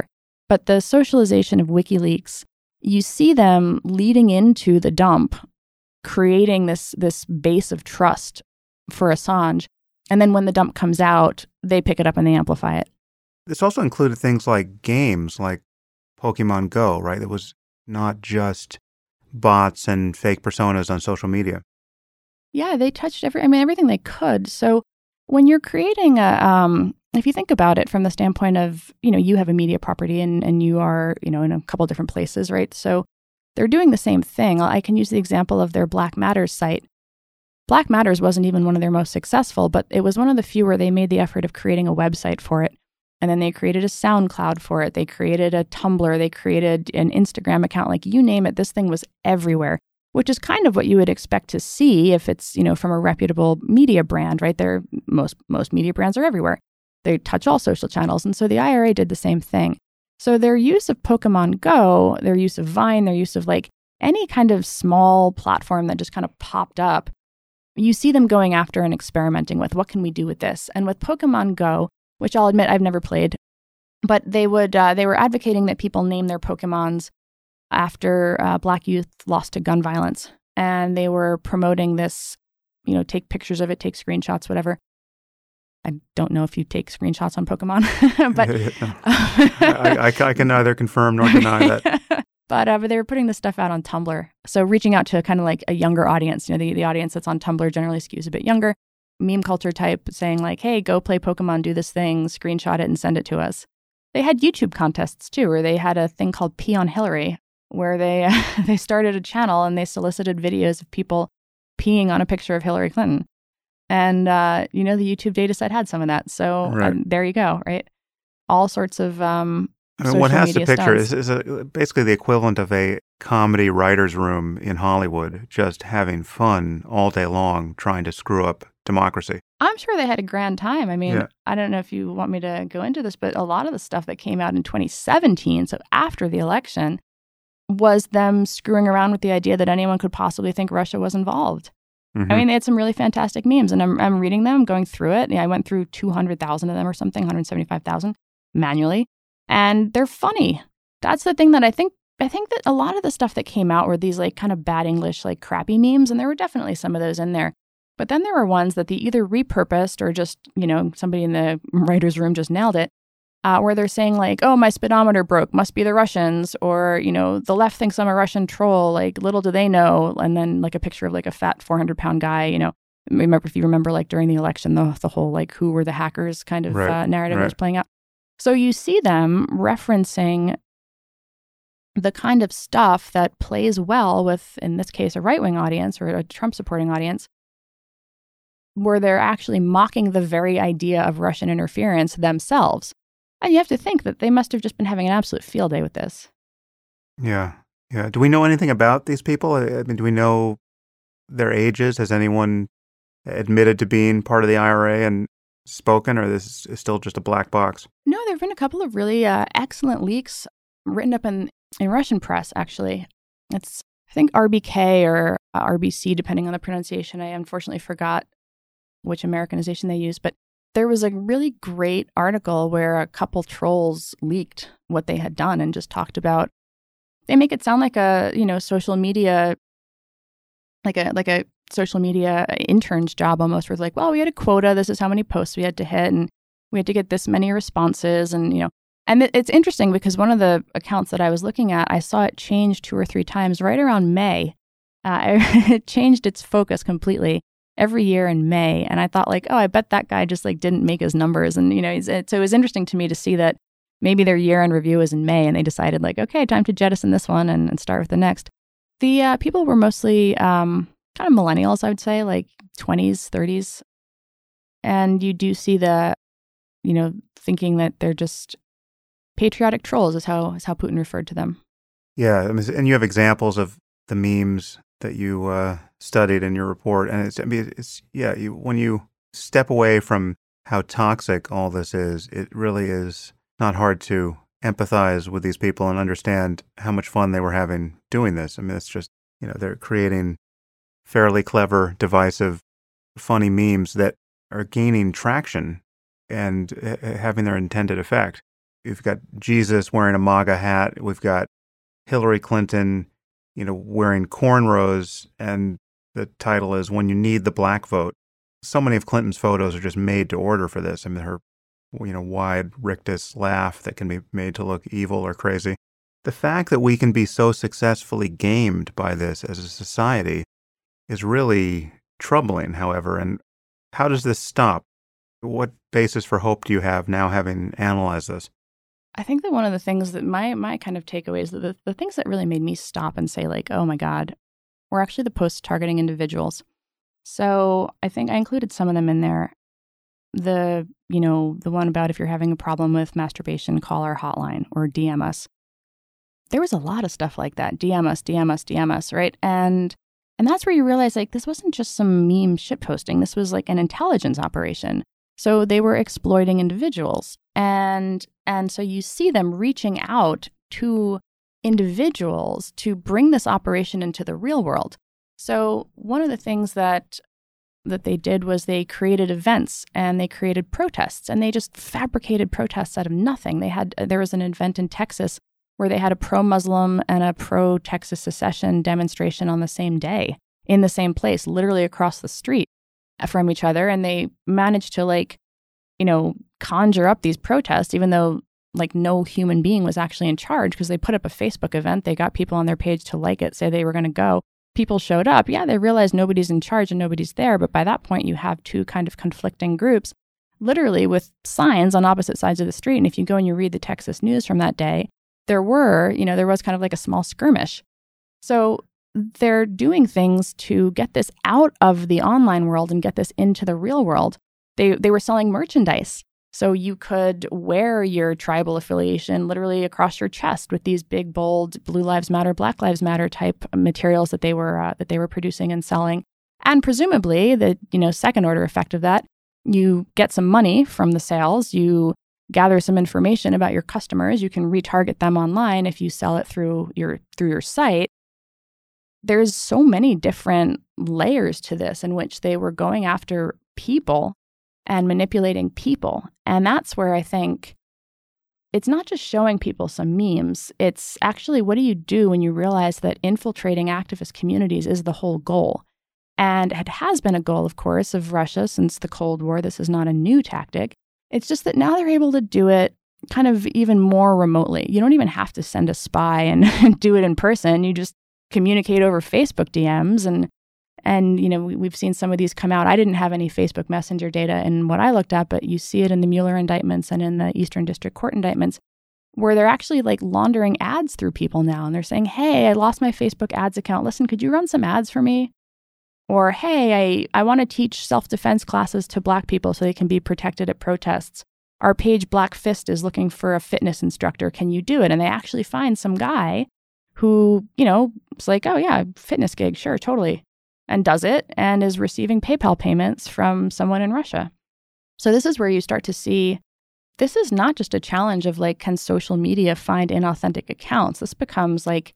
But the socialization of WikiLeaks, you see them leading into the dump, creating this this base of trust for Assange. And then when the dump comes out, they pick it up and they amplify it. This also included things like games like Pokemon Go, right? It was not just bots and fake personas on social media. Yeah, they touched every, I mean, everything they could. So when you're creating a, um, if you think about it from the standpoint of, you know, you have a media property and, and you are, you know, in a couple different places, right? So they're doing the same thing. I can use the example of their Black Matters site. Black Matters wasn't even one of their most successful, but it was one of the few where they made the effort of creating a website for it. And then they created a SoundCloud for it. They created a Tumblr. They created an Instagram account. Like, you name it, this thing was everywhere, which is kind of what you would expect to see if it's, you know, from a reputable media brand, right? They're, most most media brands are everywhere. They touch all social channels. And so the I R A did the same thing. So their use of Pokemon Go, their use of Vine, their use of like any kind of small platform that just kind of popped up, you see them going after and experimenting with, what can we do with this? And with Pokemon Go, which I'll admit I've never played, but they would uh, they were advocating that people name their Pokemons after uh, Black youth lost to gun violence. And they were promoting this, you know, take pictures of it, take screenshots, whatever. I don't know if you take screenshots on Pokemon, but I, I, I can neither confirm nor deny that. But, uh, but they were putting this stuff out on Tumblr. So reaching out to kind of like a younger audience, you know, the, the audience that's on Tumblr generally skews a bit younger, meme culture type, saying like, hey, go play Pokemon, do this thing, screenshot it and send it to us. They had YouTube contests too, where they had a thing called Pee on Hillary, where they uh, they started a channel and they solicited videos of people peeing on a picture of Hillary Clinton. And, uh, you know, the YouTube data set had some of that. So right. um, there you go, right? All sorts of um, I mean, one has to picture stunts. is, is a, basically the equivalent of a comedy writer's room in Hollywood, just having fun all day long trying to screw up democracy. I'm sure they had a grand time. I mean, yeah. I don't know if you want me to go into this, but a lot of the stuff that came out in twenty seventeen, so after the election, was them screwing around with the idea that anyone could possibly think Russia was involved. Mm-hmm. I mean, they had some really fantastic memes, and I'm, I'm reading them, going through it. Yeah, I went through two hundred thousand of them or something, one hundred seventy-five thousand manually, and they're funny. That's the thing that I think, I think that a lot of the stuff that came out were these like kind of bad English, like crappy memes, and there were definitely some of those in there. But then there were ones that they either repurposed or just, you know, somebody in the writer's room just nailed it, uh, where they're saying like, oh, my speedometer broke, must be the Russians, or, you know, the left thinks I'm a Russian troll, like little do they know. And then like a picture of like a fat four hundred pound guy, you know, remember if you remember like during the election, the, the whole like who were the hackers kind of right, uh, narrative right. was playing out. So you see them referencing the kind of stuff that plays well with, in this case, a right-wing audience or a Trump-supporting audience, where they're actually mocking the very idea of Russian interference themselves. And you have to think that they must have just been having an absolute field day with this. Yeah, yeah. Do we know anything about these people? I mean, do we know their ages? Has anyone admitted to being part of the I R A and spoken, or this is still just a black box? No, there have been a couple of really uh, excellent leaks written up in, in Russian press, actually. It's, I think, R B K or uh, R B C, depending on the pronunciation. I unfortunately forgot which Americanization they used, but there was a really great article where a couple trolls leaked what they had done and just talked about, they make it sound like a, you know, social media, like a, like a social media intern's job almost, where it's like, well, we had a quota, this is how many posts we had to hit, and we had to get this many responses, and, you know, and it, it's interesting because one of the accounts that I was looking at, I saw it change two or three times right around May. Uh, it changed its focus completely every year in May. And I thought like, oh, I bet that guy just like didn't make his numbers. And, you know, it's, it, so it was interesting to me to see that maybe their year end review was in May and they decided like, okay, time to jettison this one and, and start with the next. The uh, people were mostly um, kind of millennials, I would say, like twenties, thirties. And you do see the, you know, thinking that they're just patriotic trolls is how is how Putin referred to them. Yeah, I mean, and you have examples of the memes that you uh, studied in your report, and it's, I mean, it's yeah. You, when you step away from how toxic all this is, it really is not hard to empathize with these people and understand how much fun they were having doing this. I mean, it's just, you know, they're creating fairly clever, divisive, funny memes that are gaining traction and uh, having their intended effect. You've got Jesus wearing a MAGA hat. We've got Hillary Clinton, you know, wearing cornrows, and the title is "When You Need the Black Vote." So many of Clinton's photos are just made to order for this. I mean, her, you know, wide rictus laugh that can be made to look evil or crazy. The fact that we can be so successfully gamed by this as a society is really troubling, however. And how does this stop? What basis for hope do you have now, having analyzed this? I think that one of the things that my my kind of takeaways, the, the things that really made me stop and say like, oh my God, were actually the posts targeting individuals. So I think I included some of them in there. The, you know, the one about if you're having a problem with masturbation, call our hotline or D M us. There was a lot of stuff like that. D M us, D M us, D M us, right? And and that's where you realize like this wasn't just some meme shitposting. This was like an intelligence operation. So they were exploiting individuals. And and so you see them reaching out to individuals to bring this operation into the real world. So one of the things that that they did was they created events and they created protests, and they just fabricated protests out of nothing. They had there was an event in Texas where they had a pro-Muslim and a pro-Texas secession demonstration on the same day in the same place, literally across the street from each other. And they managed to like, you know, conjure up these protests, even though like no human being was actually in charge, because they put up a Facebook event. They got people on their page to like it, say they were going to go. People showed up. Yeah, they realized nobody's in charge and nobody's there. But by that point, you have two kind of conflicting groups, literally with signs on opposite sides of the street. And if you go and you read the Texas news from that day, there were, you know, there was kind of like a small skirmish. So they're doing things to get this out of the online world and get this into the real world. They they were selling merchandise. So you could wear your tribal affiliation literally across your chest with these big, bold Blue Lives Matter, Black Lives Matter type materials that they were uh, that they were producing and selling. And presumably, the you know second order effect of that, you get some money from the sales. You gather some information about your customers. You can retarget them online if you sell it through your through your site. There's so many different layers to this in which they were going after people and manipulating people. And that's where I think it's not just showing people some memes. It's actually, what do you do when you realize that infiltrating activist communities is the whole goal? And it has been a goal, of course, of Russia since the Cold War. This is not a new tactic. It's just that now they're able to do it kind of even more remotely. You don't even have to send a spy and do it in person. You just communicate over Facebook D Ms. And, and you know, we, we've seen some of these come out. I didn't have any Facebook Messenger data in what I looked at, but you see it in the Mueller indictments and in the Eastern District Court indictments, where they're actually like laundering ads through people now. And they're saying, hey, I lost my Facebook ads account. Listen, could you run some ads for me? Or, hey, I, I want to teach self-defense classes to Black people so they can be protected at protests. Our page Black Fist is looking for a fitness instructor. Can you do it? And they actually find some guy who, you know, is like, oh, yeah, fitness gig, sure, totally, and does it and is receiving PayPal payments from someone in Russia. So this is where you start to see this is not just a challenge of like, can social media find inauthentic accounts? This becomes like,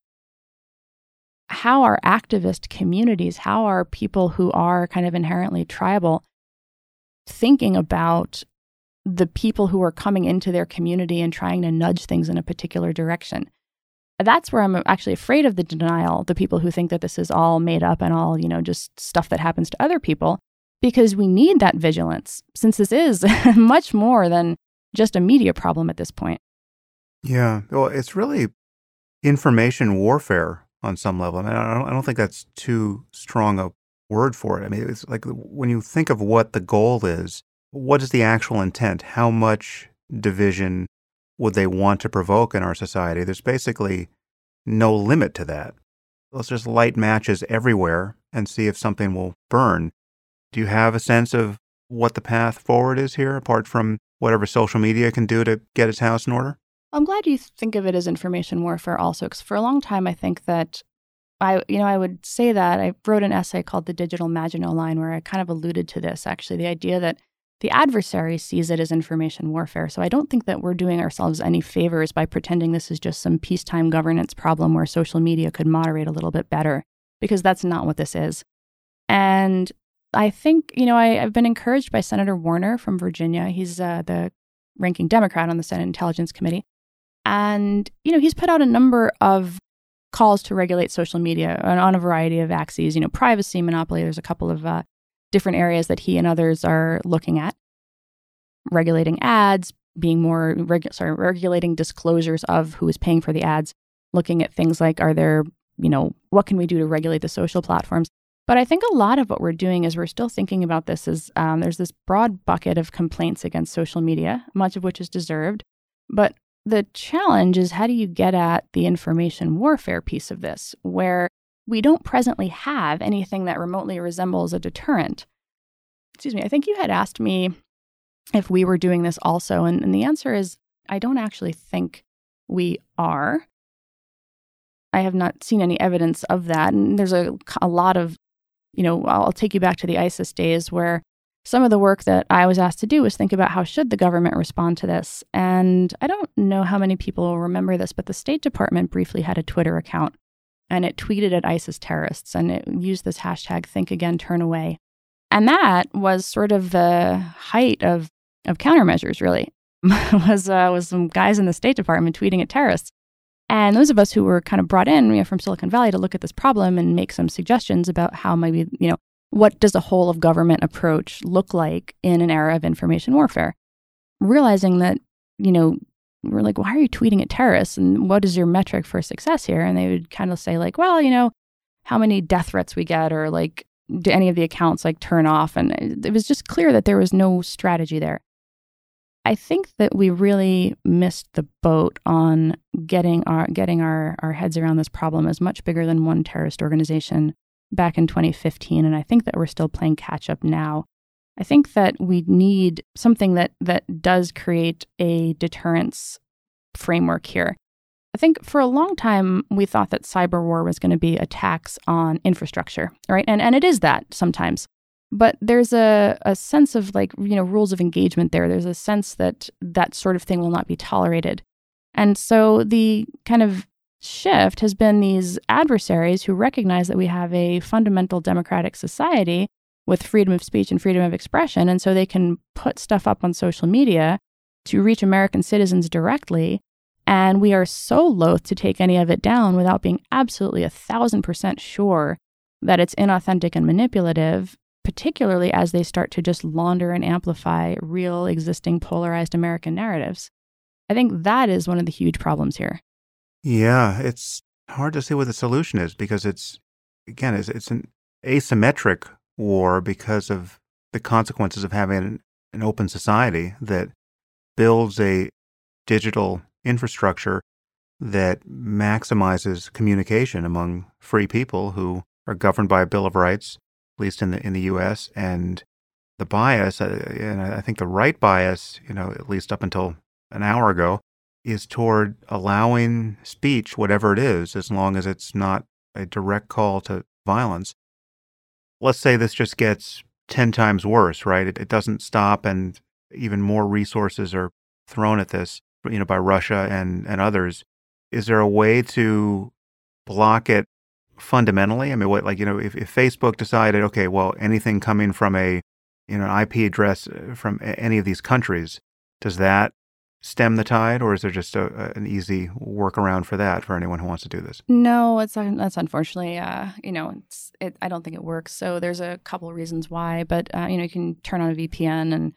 how are activist communities, how are people who are kind of inherently tribal thinking about the people who are coming into their community and trying to nudge things in a particular direction? That's where I'm actually afraid of the denial, the people who think that this is all made up and all, you know, just stuff that happens to other people, because we need that vigilance, since this is much more than just a media problem at this point. Yeah, well, it's really information warfare on some level. I mean, I don't, I don't think that's too strong a word for it. I mean, it's like when you think of what the goal is, what is the actual intent? How much division would they want to provoke in our society? There's basically no limit to that. Let's just light matches everywhere and see if something will burn. Do you have a sense of what the path forward is here, apart from whatever social media can do to get its house in order? I'm glad you think of it as information warfare also, because for a long time, I think that I, you know, I would say that I wrote an essay called The Digital Maginot Line, where I kind of alluded to this, actually, the idea that the adversary sees it as information warfare. So I don't think that we're doing ourselves any favors by pretending this is just some peacetime governance problem where social media could moderate a little bit better, because that's not what this is. And I think, you know, I, I've been encouraged by Senator Warner from Virginia. He's uh, the ranking Democrat on the Senate Intelligence Committee. And, you know, he's put out a number of calls to regulate social media on, on a variety of axes, you know, privacy, monopoly. There's a couple of uh, different areas that he and others are looking at. Regulating ads, being more, regu- sorry, regulating disclosures of who is paying for the ads, looking at things like, are there, you know, what can we do to regulate the social platforms? But I think a lot of what we're doing is we're still thinking about this as um, there's this broad bucket of complaints against social media, much of which is deserved. But the challenge is, how do you get at the information warfare piece of this, where we don't presently have anything that remotely resembles a deterrent? Excuse me, I think you had asked me if we were doing this also, and, and the answer is, I don't actually think we are. I have not seen any evidence of that, and there's a, a lot of, you know, I'll take you back to the ISIS days where some of the work that I was asked to do was think about how should the government respond to this. And I don't know how many people will remember this, but the State Department briefly had a Twitter account, and it tweeted at ISIS terrorists, and it used this hashtag, think again, turn away. And that was sort of the height of, of countermeasures, really, was, uh, was some guys in the State Department tweeting at terrorists. And those of us who were kind of brought in, you know, from Silicon Valley to look at this problem and make some suggestions about how maybe, you know, what does a whole of government approach look like in an era of information warfare? Realizing that, you know, we're like, why are you tweeting at terrorists? And what is your metric for success here? And they would kind of say like, well, you know, how many death threats we get, or like, do any of the accounts like turn off? And it was just clear that there was no strategy there. I think that we really missed the boat on getting our getting our, our heads around this problem as much bigger than one terrorist organization back in twenty fifteen. And I think that we're still playing catch up now. I think that we need something that that does create a deterrence framework here. I think for a long time, we thought that cyber war was going to be attacks on infrastructure, right? And and it is that sometimes. But there's a, a sense of like, you know, rules of engagement there. There's a sense that that sort of thing will not be tolerated. And so the kind of shift has been these adversaries who recognize that we have a fundamental democratic society with freedom of speech and freedom of expression. And so they can put stuff up on social media to reach American citizens directly. And we are so loath to take any of it down without being absolutely a thousand percent sure that it's inauthentic and manipulative, particularly as they start to just launder and amplify real existing polarized American narratives. I think that is one of the huge problems here. Yeah, it's hard to see what the solution is, because it's, again, it's, it's an asymmetric war because of the consequences of having an, an open society that builds a digital infrastructure that maximizes communication among free people who are governed by a Bill of Rights, at least in the in the U S, and the bias, uh, and I think the right bias, you know, at least up until an hour ago, is toward allowing speech, whatever it is, as long as it's not a direct call to violence. Let's say this just gets ten times worse, right? It, it doesn't stop, and even more resources are thrown at this, you know, by Russia and, and others. Is there a way to block it fundamentally? I mean, what, like, you know, if, if Facebook decided, okay, well, anything coming from a, you know, an I P address from any of these countries, does that stem the tide, or is there just a, a, an easy workaround for that for anyone who wants to do this? No, it's that's unfortunately, uh, you know, it's, it, I don't think it works. So there's a couple of reasons why, but uh, you know, you can turn on a V P N, and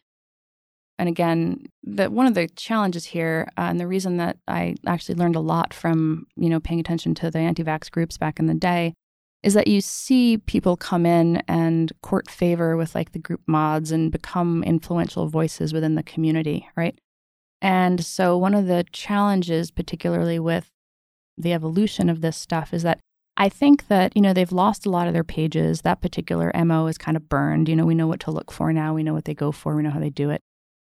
and again, the one of the challenges here, uh, and the reason that I actually learned a lot from, you know, paying attention to the anti-vax groups back in the day, is that you see people come in and court favor with like the group mods and become influential voices within the community, right? And so one of the challenges, particularly with the evolution of this stuff, is that I think that, you know, they've lost a lot of their pages. That particular M O is kind of burned. You know, we know what to look for now. We know what they go for. We know how they do it.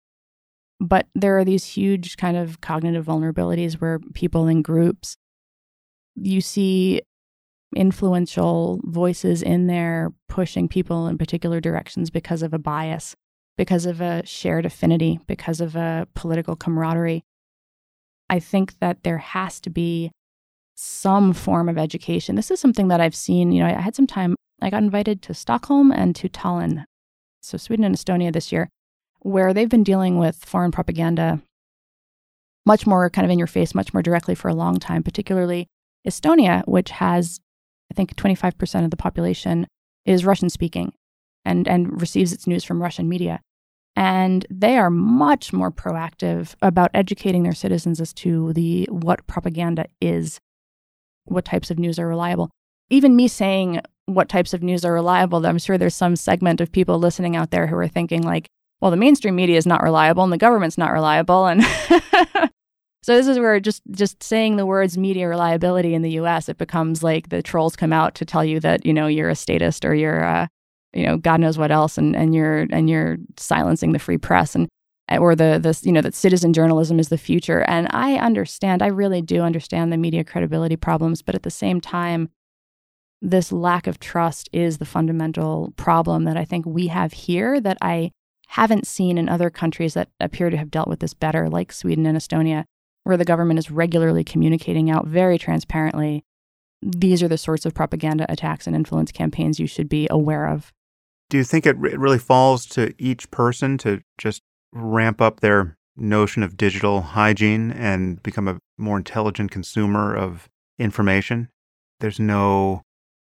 But there are these huge kind of cognitive vulnerabilities where people in groups, you see influential voices in there pushing people in particular directions because of a bias, because of a shared affinity, because of a political camaraderie. I think that there has to be some form of education. This is something that I've seen, you know, I had some time, I got invited to Stockholm and to Tallinn, so Sweden and Estonia this year. where they've been dealing with foreign propaganda much more kind of in your face, much more directly for a long time, particularly Estonia, which has, I think, twenty-five percent of the population is Russian speaking and, and receives its news from Russian media. And they are much more proactive about educating their citizens as to the what propaganda is, what types of news are reliable. Even me saying what types of news are reliable, I'm sure there's some segment of people listening out there who are thinking like, well, the mainstream media is not reliable and the government's not reliable. And so this is where just, just saying the words media reliability in the U S, it becomes like the trolls come out to tell you that, you know, you're a statist or you're, uh, you know, God knows what else, and, and you're and you're silencing the free press, and or the this you know that citizen journalism is the future. And I understand, I really do understand the media credibility problems, but at the same time, this lack of trust is the fundamental problem that I think we have here that I haven't seen in other countries that appear to have dealt with this better, like Sweden and Estonia, where the government is regularly communicating out very transparently, these are the sorts of propaganda attacks and influence campaigns you should be aware of. Do you think it really falls to each person to just ramp up their notion of digital hygiene and become a more intelligent consumer of information? There's no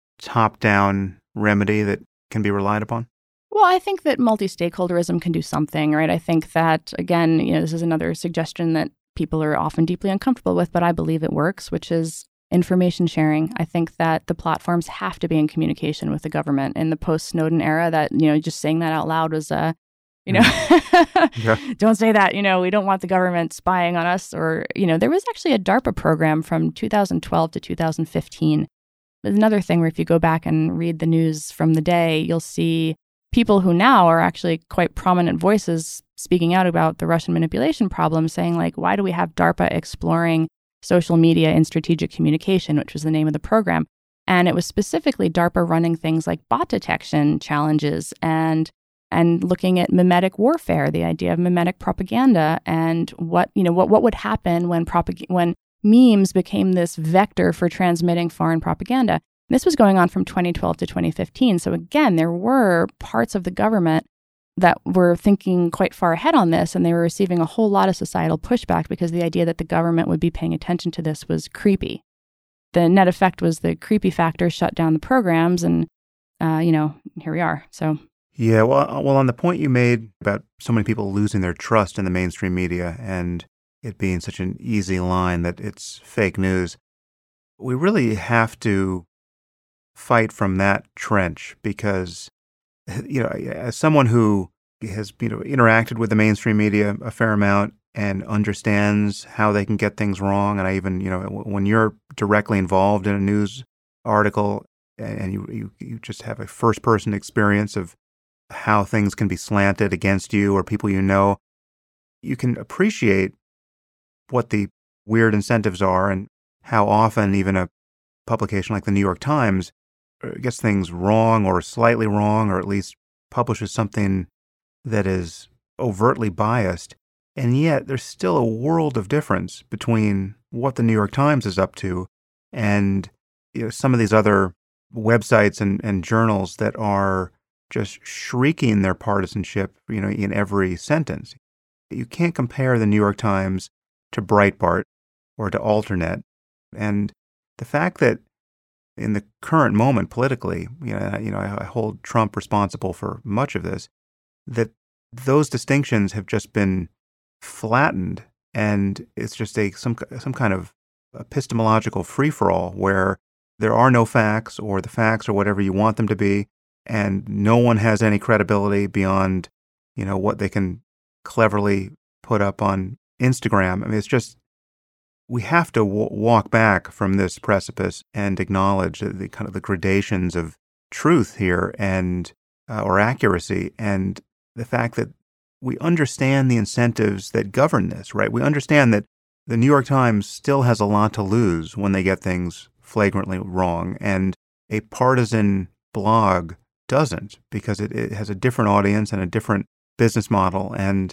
top-down remedy that can be relied upon? Well, I think that multi-stakeholderism can do something, right? I think that, again, you know, this is another suggestion that people are often deeply uncomfortable with, but I believe it works, which is information sharing. I think that the platforms have to be in communication with the government. In the post-Snowden era, that, you know, just saying that out loud was, uh, you know, yeah. Don't say that, you know, we don't want the government spying on us. Or, you know, there was actually a DARPA program from two thousand twelve to two thousand fifteen. There's another thing where if you go back and read the news from the day, you'll see people who now are actually quite prominent voices speaking out about the Russian manipulation problem, saying like, why do we have DARPA exploring social media in strategic communication, which was the name of the program? And it was specifically DARPA running things like bot detection challenges and and looking at mimetic warfare, the idea of mimetic propaganda, and what, you know, what, what would happen when propag- when memes became this vector for transmitting foreign propaganda. This was going on from twenty twelve to twenty fifteen. So again, there were parts of the government that were thinking quite far ahead on this, and they were receiving a whole lot of societal pushback because the idea that the government would be paying attention to this was creepy. The net effect was the creepy factor shut down the programs, and, uh, you know, here we are. So yeah, well, well, on the point you made about so many people losing their trust in the mainstream media and it being such an easy line that it's fake news, we really have to fight from that trench because, you know, as someone who has, you know, interacted with the mainstream media a fair amount and understands how they can get things wrong, and I even, you know, when you're directly involved in a news article and you you, you just have a first-person experience of how things can be slanted against you or people you know, you can appreciate what the weird incentives are and how often even a publication like the New York Times gets things wrong or slightly wrong, or at least publishes something that is overtly biased. And yet there's still a world of difference between what the New York Times is up to and, you know, some of these other websites and, and journals that are just shrieking their partisanship, you know, in every sentence. You can't compare the New York Times to Breitbart or to Alternet. And the fact that in the current moment politically, you know, you know, I hold Trump responsible for much of this, that those distinctions have just been flattened, and it's just a some some kind of epistemological free-for-all where there are no facts, or the facts are whatever you want them to be, and no one has any credibility beyond, you know, what they can cleverly put up on Instagram. I mean, it's just, we have to w- walk back from this precipice and acknowledge the, the kind of the gradations of truth here and uh, or accuracy, and the fact that we understand the incentives that govern this, right? We understand that the New York Times still has a lot to lose when they get things flagrantly wrong, and a partisan blog doesn't, because it, it has a different audience and a different business model. And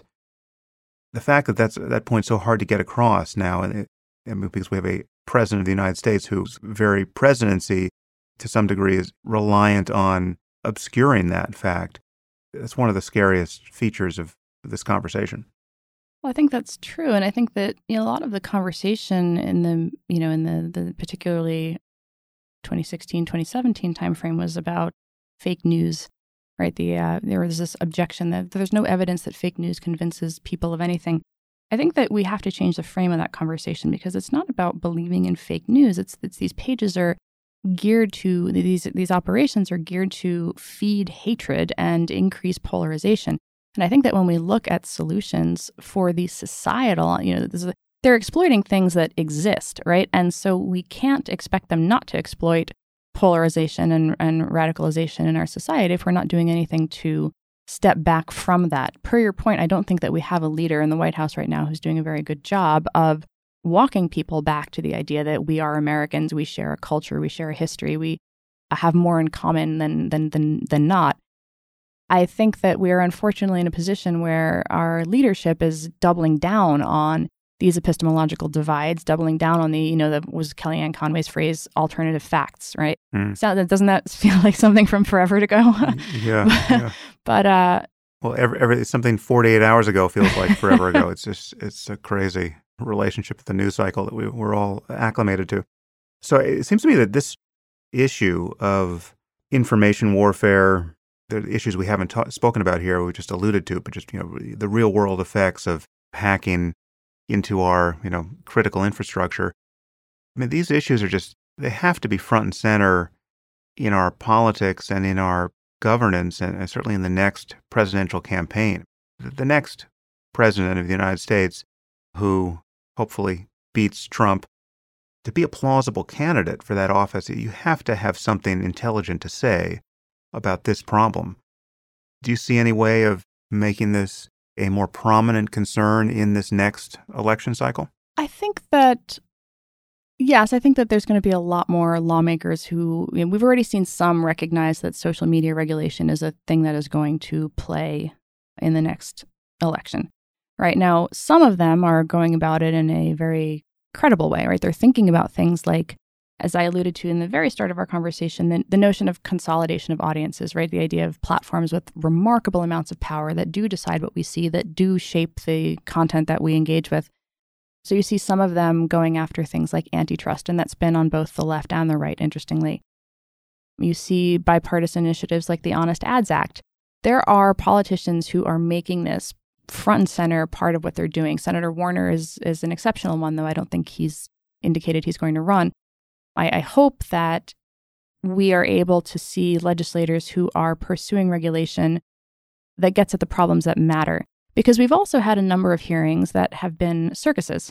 the fact that that's that point's so hard to get across now, and it, I mean, because we have a president of the United States whose very presidency, to some degree, is reliant on obscuring that fact. That's one of the scariest features of this conversation. Well, I think that's true. And I think that, you know, a lot of the conversation in the, you know, in the, the particularly twenty sixteen, twenty seventeen timeframe was about fake news, right? The uh, there was this objection that there's no evidence that fake news convinces people of anything. I think that we have to change the frame of that conversation because it's not about believing in fake news. It's it's these pages are geared to, these these operations are geared to feed hatred and increase polarization. And I think that when we look at solutions for the societal, you know, this is, they're exploiting things that exist, right? And so we can't expect them not to exploit polarization and, and radicalization in our society if we're not doing anything to step back from that. Per your point, I don't think that we have a leader in the White House right now who's doing a very good job of walking people back to the idea that we are Americans, we share a culture, we share a history, we have more in common than than than than not. I think that we are unfortunately in a position where our leadership is doubling down on these epistemological divides, doubling down on the, you know, that was Kellyanne Conway's phrase, alternative facts, right? Mm. So doesn't that feel like something from forever ago? yeah, but, yeah. But, uh, well, every, every, something forty-eight hours ago feels like forever ago. It's just, it's a crazy relationship with the news cycle that we, we're all acclimated to. So it seems to me that this issue of information warfare, the issues we haven't ta- spoken about here, we just alluded to, but just, you know, the real world effects of hacking into our, you know, critical infrastructure. I mean, these issues are just, they have to be front and center in our politics and in our governance, and certainly in the next presidential campaign. The next president of the United States, who hopefully beats Trump, to be a plausible candidate for that office, you have to have something intelligent to say about this problem. Do you see any way of making this a more prominent concern in this next election cycle? I think that, yes, I think that there's going to be a lot more lawmakers who, you know, we've already seen some recognize that social media regulation is a thing that is going to play in the next election. Right now, some of them are going about it in a very credible way, right? They're thinking about things like, as I alluded to in the very start of our conversation, the, the notion of consolidation of audiences, right? The idea of platforms with remarkable amounts of power that do decide what we see, that do shape the content that we engage with. So you see some of them going after things like antitrust, and that's been on both the left and the right, interestingly. You see bipartisan initiatives like the Honest Ads Act. There are politicians who are making this front and center part of what they're doing. Senator Warner is is an exceptional one, though I don't think he's indicated he's going to run. I, I hope that we are able to see legislators who are pursuing regulation that gets at the problems that matter. Because we've also had a number of hearings that have been circuses,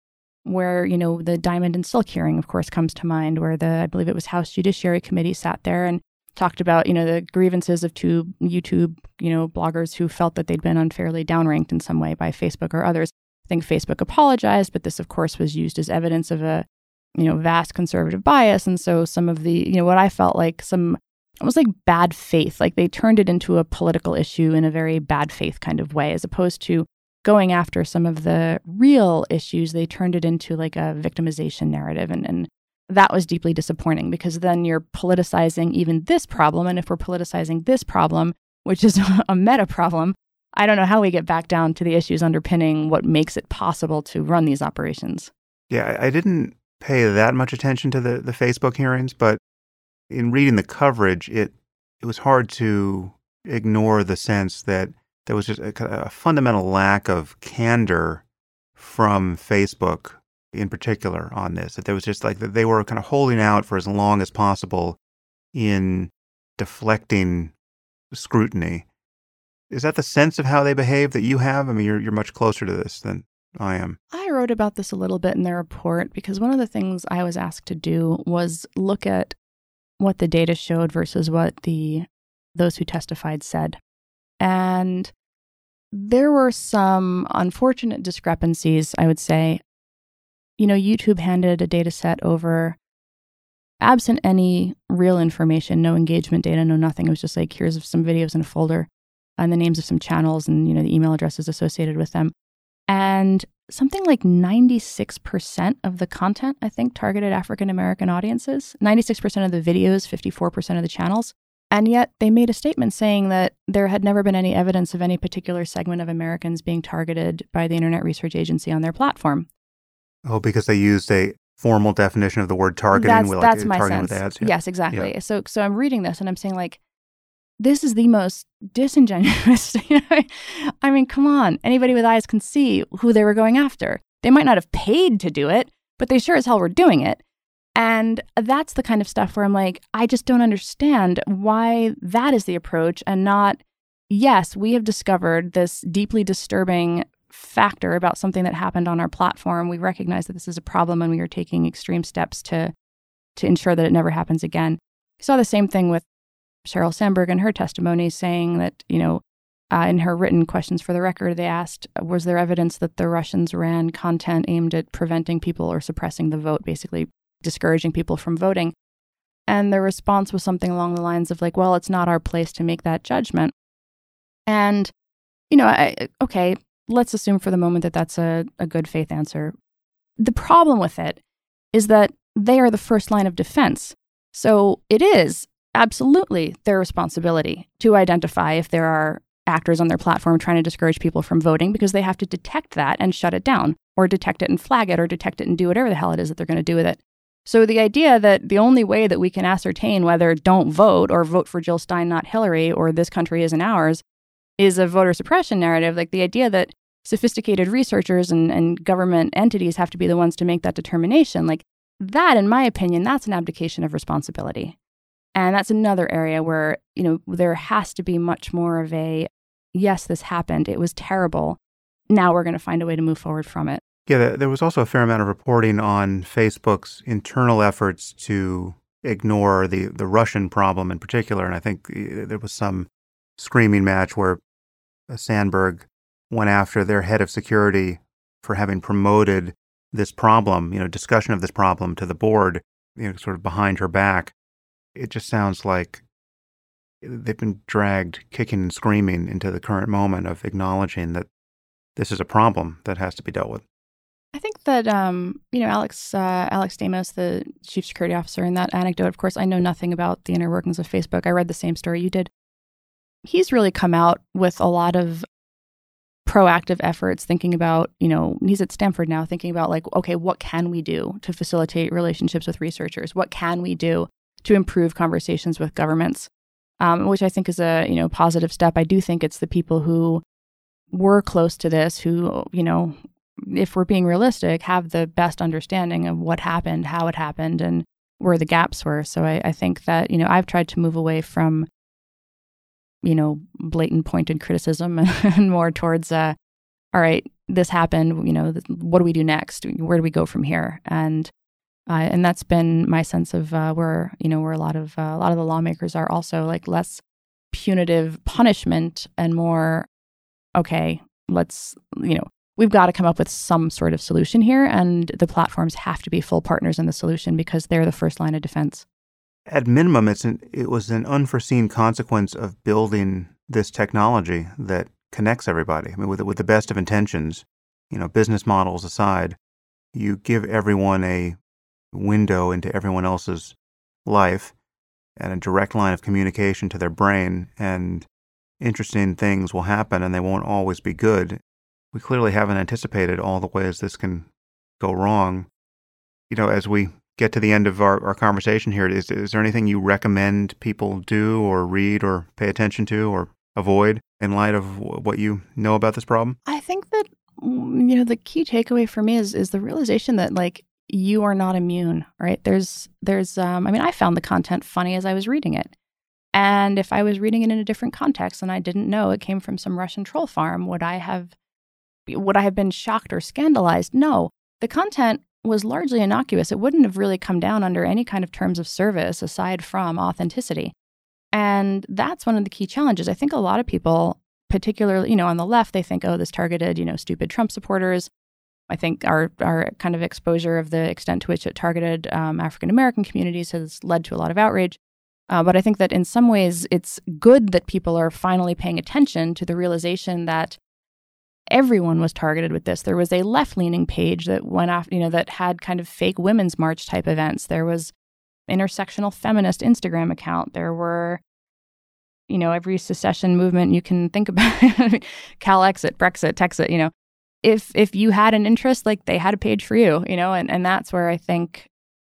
where, you know, the Diamond and Silk hearing, of course, comes to mind, where the, I believe it was House Judiciary Committee sat there and talked about, you know, the grievances of two YouTube, you know, bloggers who felt that they'd been unfairly downranked in some way by Facebook or others. I think Facebook apologized, but this, of course, was used as evidence of a, you know, vast conservative bias. And so some of the, you know, what I felt like some, almost like bad faith, like they turned it into a political issue in a very bad faith kind of way, as opposed to going after some of the real issues. They turned it into like a victimization narrative. And, and that was deeply disappointing, because then you're politicizing even this problem. And if we're politicizing this problem, which is a meta problem, I don't know how we get back down to the issues underpinning what makes it possible to run these operations. Yeah, I didn't pay that much attention to the, the Facebook hearings, but in reading the coverage, it it was hard to ignore the sense that there was just a, a fundamental lack of candor from Facebook in particular on this. That there was just like that they were kind of holding out for as long as possible in deflecting scrutiny. Is that the sense of how they behave that you have? I mean, you're you're much closer to this than I am. I wrote about this a little bit in the report, because one of the things I was asked to do was look at what the data showed versus what the those who testified said. And there were some unfortunate discrepancies, I would say. You know, YouTube handed a data set over, absent any real information, no engagement data, no nothing. It was just like, here's some videos in a folder and the names of some channels and, you know, the email addresses associated with them. And something like ninety-six percent of the content, I think, targeted African-American audiences. ninety-six percent of the videos, fifty-four percent of the channels. And yet they made a statement saying that there had never been any evidence of any particular segment of Americans being targeted by the Internet Research Agency on their platform. Oh, because they used a formal definition of the word targeting. That's, with, that's like, my targeting sense. With ads. Yeah. Yes, exactly. Yeah. So, so I'm reading this and I'm saying, like, this is the most disingenuous. You know? I mean, come on. Anybody with eyes can see who they were going after. They might not have paid to do it, but they sure as hell were doing it. And that's the kind of stuff where I'm like, I just don't understand why that is the approach and not, yes, we have discovered this deeply disturbing factor about something that happened on our platform. We recognize that this is a problem and we are taking extreme steps to to ensure that it never happens again. I saw the same thing with Sheryl Sandberg in her testimony saying that, you know, uh, in her written questions for the record, they asked, was there evidence that the Russians ran content aimed at preventing people or suppressing the vote, basically discouraging people from voting? And the response was something along the lines of like, well, it's not our place to make that judgment. And, you know, I, okay, let's assume for the moment that that's a, a good faith answer. The problem with it is that they are the first line of defense. So it is absolutely their responsibility to identify if there are actors on their platform trying to discourage people from voting, because they have to detect that and shut it down, or detect it and flag it, or detect it and do whatever the hell it is that they're going to do with it. So the idea that the only way that we can ascertain whether don't vote or vote for Jill Stein, not Hillary, or this country isn't ours, is a voter suppression narrative. Like the idea that sophisticated researchers and, and government entities have to be the ones to make that determination, like that, in my opinion, that's an abdication of responsibility. And that's another area where, you know, there has to be much more of a, yes, this happened, it was terrible, now we're going to find a way to move forward from it. Yeah, there was also a fair amount of reporting on Facebook's internal efforts to ignore the, the Russian problem in particular. And I think there was some screaming match where Sandberg went after their head of security for having promoted this problem, you know, discussion of this problem to the board, you know, sort of behind her back. It just sounds like they've been dragged kicking and screaming into the current moment of acknowledging that this is a problem that has to be dealt with. I think that, um, you know, Alex uh, Alex Stamos, the chief security officer, in that anecdote, of course, I know nothing about the inner workings of Facebook. I read the same story you did. He's really come out with a lot of proactive efforts, thinking about, you know, he's at Stanford now, thinking about like, okay, what can we do to facilitate relationships with researchers? What can we do to improve conversations with governments? Um, which I think is a, you know, positive step. I do think it's the people who were close to this who, you know, if we're being realistic, have the best understanding of what happened, how it happened, and where the gaps were. So I, I think that, you know, I've tried to move away from, you know, blatant pointed criticism and more towards, uh, all right, this happened, you know, what do we do next? Where do we go from here? And uh, and that's been my sense of uh, where, you know, where a lot of uh, a lot of the lawmakers are also like less punitive punishment and more, okay, let's, you know, we've got to come up with some sort of solution here, and the platforms have to be full partners in the solution because they're the first line of defense. At minimum, it's an, it was an unforeseen consequence of building this technology that connects everybody. I mean, with, with the best of intentions, you know, business models aside, you give everyone a window into everyone else's life and a direct line of communication to their brain, and interesting things will happen and they won't always be good. We clearly haven't anticipated all the ways this can go wrong. You know, as we get to the end of our, our conversation here, is, is there anything you recommend people do or read or pay attention to or avoid in light of w- what you know about this problem? I think that, you know, the key takeaway for me is is the realization that, like, you are not immune, right? There's, there's, um, I mean, I found the content funny as I was reading it. And if I was reading it in a different context and I didn't know it came from some Russian troll farm, would I have, would I have been shocked or scandalized? No. The content was largely innocuous. It wouldn't have really come down under any kind of terms of service aside from authenticity. And that's one of the key challenges. I think a lot of people, particularly, you know, on the left, they think, oh, this targeted, you know, stupid Trump supporters. I think our our kind of exposure of the extent to which it targeted um, African-American communities has led to a lot of outrage. Uh, but I think that in some ways, it's good that people are finally paying attention to the realization that everyone was targeted with this. There was a left-leaning page that went off, you know, that had kind of fake Women's March type events. There was intersectional feminist Instagram account. There were you know, every secession movement you can think about, Calexit, Brexit, Texit, you know, if if you had an interest, like they had a page for you, you know, and, and that's where I think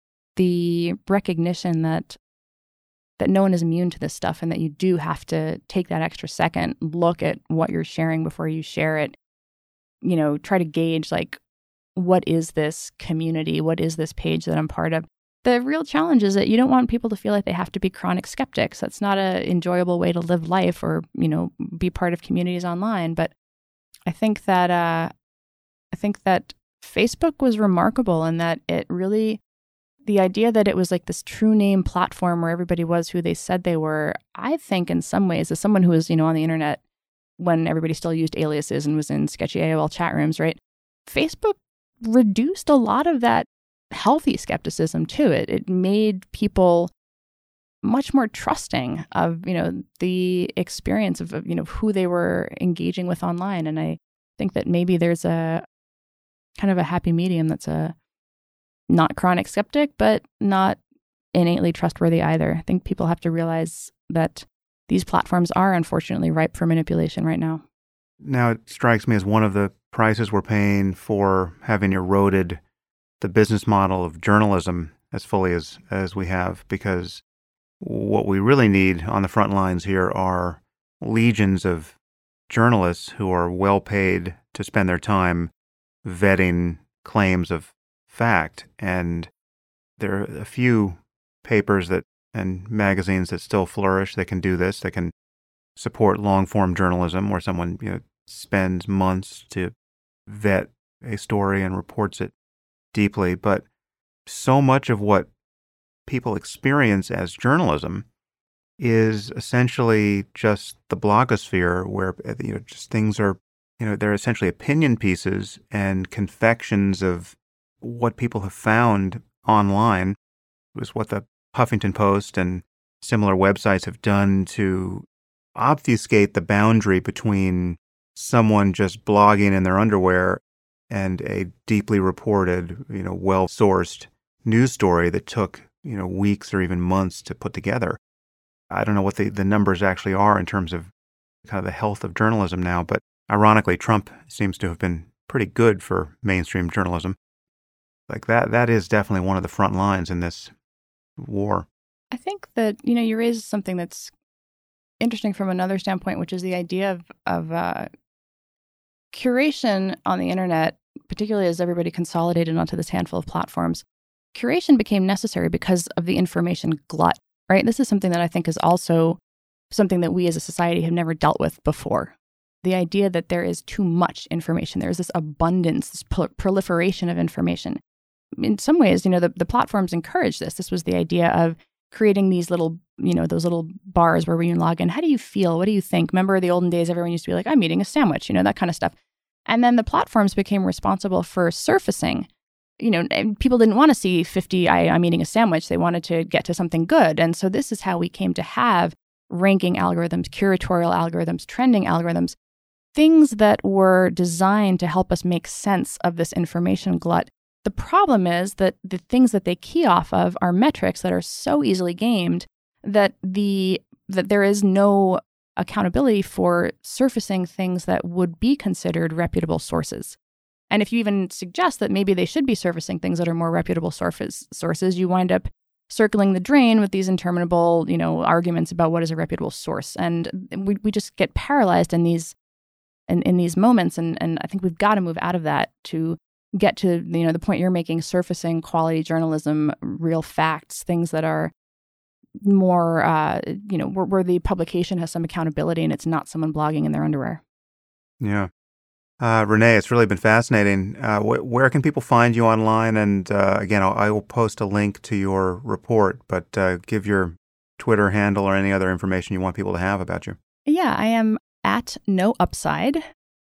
the recognition that that no one is immune to this stuff and that you do have to take that extra second, look at what you're sharing before you share it, you know, try to gauge like, what is this community? What is this page that I'm part of? The real challenge is that you don't want people to feel like they have to be chronic skeptics. That's not an enjoyable way to live life or, you know, be part of communities online. But I think that uh, I think that Facebook was remarkable in that it really, the idea that it was like this true name platform where everybody was who they said they were, I think in some ways, as someone who was, you know, on the internet when everybody still used aliases and was in sketchy A O L chat rooms, right? Facebook reduced a lot of that healthy skepticism to it. It made people much more trusting of, you know, the experience of, you know, who they were engaging with online. And I think that maybe there's a kind of a happy medium that's a not chronic skeptic, but not innately trustworthy either. I think people have to realize that these platforms are unfortunately ripe for manipulation right now. Now, it strikes me as one of the prices we're paying for having eroded the business model of journalism as fully as, as we have, because what we really need on the front lines here are legions of journalists who are well paid to spend their time vetting claims of fact. And there are a few papers that and magazines that still flourish that can do this, that can support long-form journalism where someone, you know, spends months to vet a story and reports it deeply. But so much of what people experience as journalism is essentially just the blogosphere, where, you know, just things are, you know, they're essentially opinion pieces and confections of what people have found online. It was what the Huffington Post and similar websites have done to obfuscate the boundary between someone just blogging in their underwear and a deeply reported, you know, well-sourced news story that took, you know, weeks or even months to put together. I don't know what the, the numbers actually are in terms of kind of the health of journalism now, but ironically, Trump seems to have been pretty good for mainstream journalism. Like that, that is definitely one of the front lines in this war. I think that, you know, you raise something that's interesting from another standpoint, which is the idea of, of uh, curation on the internet, particularly as everybody consolidated onto this handful of platforms. Curation became necessary because of the information glut, right? This is something that I think is also something that we as a society have never dealt with before. The idea that there is too much information, there's this abundance, this prol- proliferation of information. In some ways, you know, the, the platforms encourage this. This was the idea of creating these little, you know, those little bars where we can log in. How do you feel? What do you think? Remember the olden days, everyone used to be like, I'm eating a sandwich, you know, that kind of stuff. And then the platforms became responsible for surfacing. You know, people didn't want to see fifty, I, I'm eating a sandwich. They wanted to get to something good. And so this is how we came to have ranking algorithms, curatorial algorithms, trending algorithms, things that were designed to help us make sense of this information glut. The problem is that the things that they key off of are metrics that are so easily gamed that the that there is no accountability for surfacing things that would be considered reputable sources. And if you even suggest that maybe they should be surfacing things that are more reputable surface sources, you wind up circling the drain with these interminable, you know, arguments about what is a reputable source. And we we just get paralyzed in these in, in these moments. And, and I think we've got to move out of that to get to, you know, the point you're making, surfacing quality journalism, real facts, things that are more, uh, you know, where, where the publication has some accountability and it's not someone blogging in their underwear. Yeah. Uh, Renee, it's really been fascinating. Uh, wh- where can people find you online? And uh, again, I'll, I will post a link to your report, but uh, give your Twitter handle or any other information you want people to have about you. Yeah, I am at No Upside,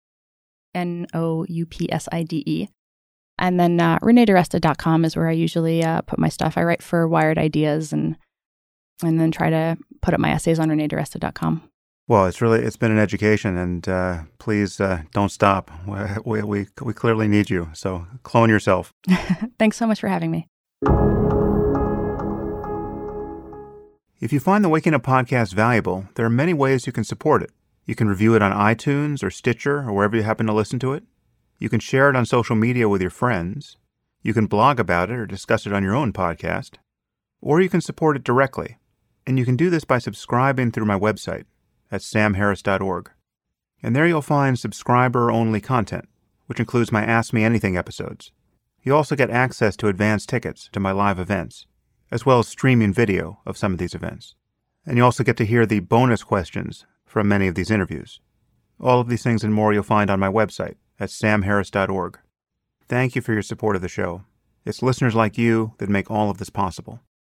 N O U P S I D E. And then uh, renee diresta dot com is where I usually uh, put my stuff. I write for Wired Ideas and and then try to put up my essays on renee diresta dot com. Well, it's really, it's been an education, and uh, please uh, don't stop. We, we, we clearly need you, so clone yourself. Thanks so much for having me. If you find the Waking Up podcast valuable, there are many ways you can support it. You can review it on iTunes or Stitcher or wherever you happen to listen to it. You can share it on social media with your friends. You can blog about it or discuss it on your own podcast. Or you can support it directly. And you can do this by subscribing through my website at sam harris dot org. And there you'll find subscriber-only content, which includes my Ask Me Anything episodes. You also get access to advance tickets to my live events, as well as streaming video of some of these events. And you also get to hear the bonus questions from many of these interviews. All of these things and more you'll find on my website at sam harris dot org. Thank you for your support of the show. It's listeners like you that make all of this possible.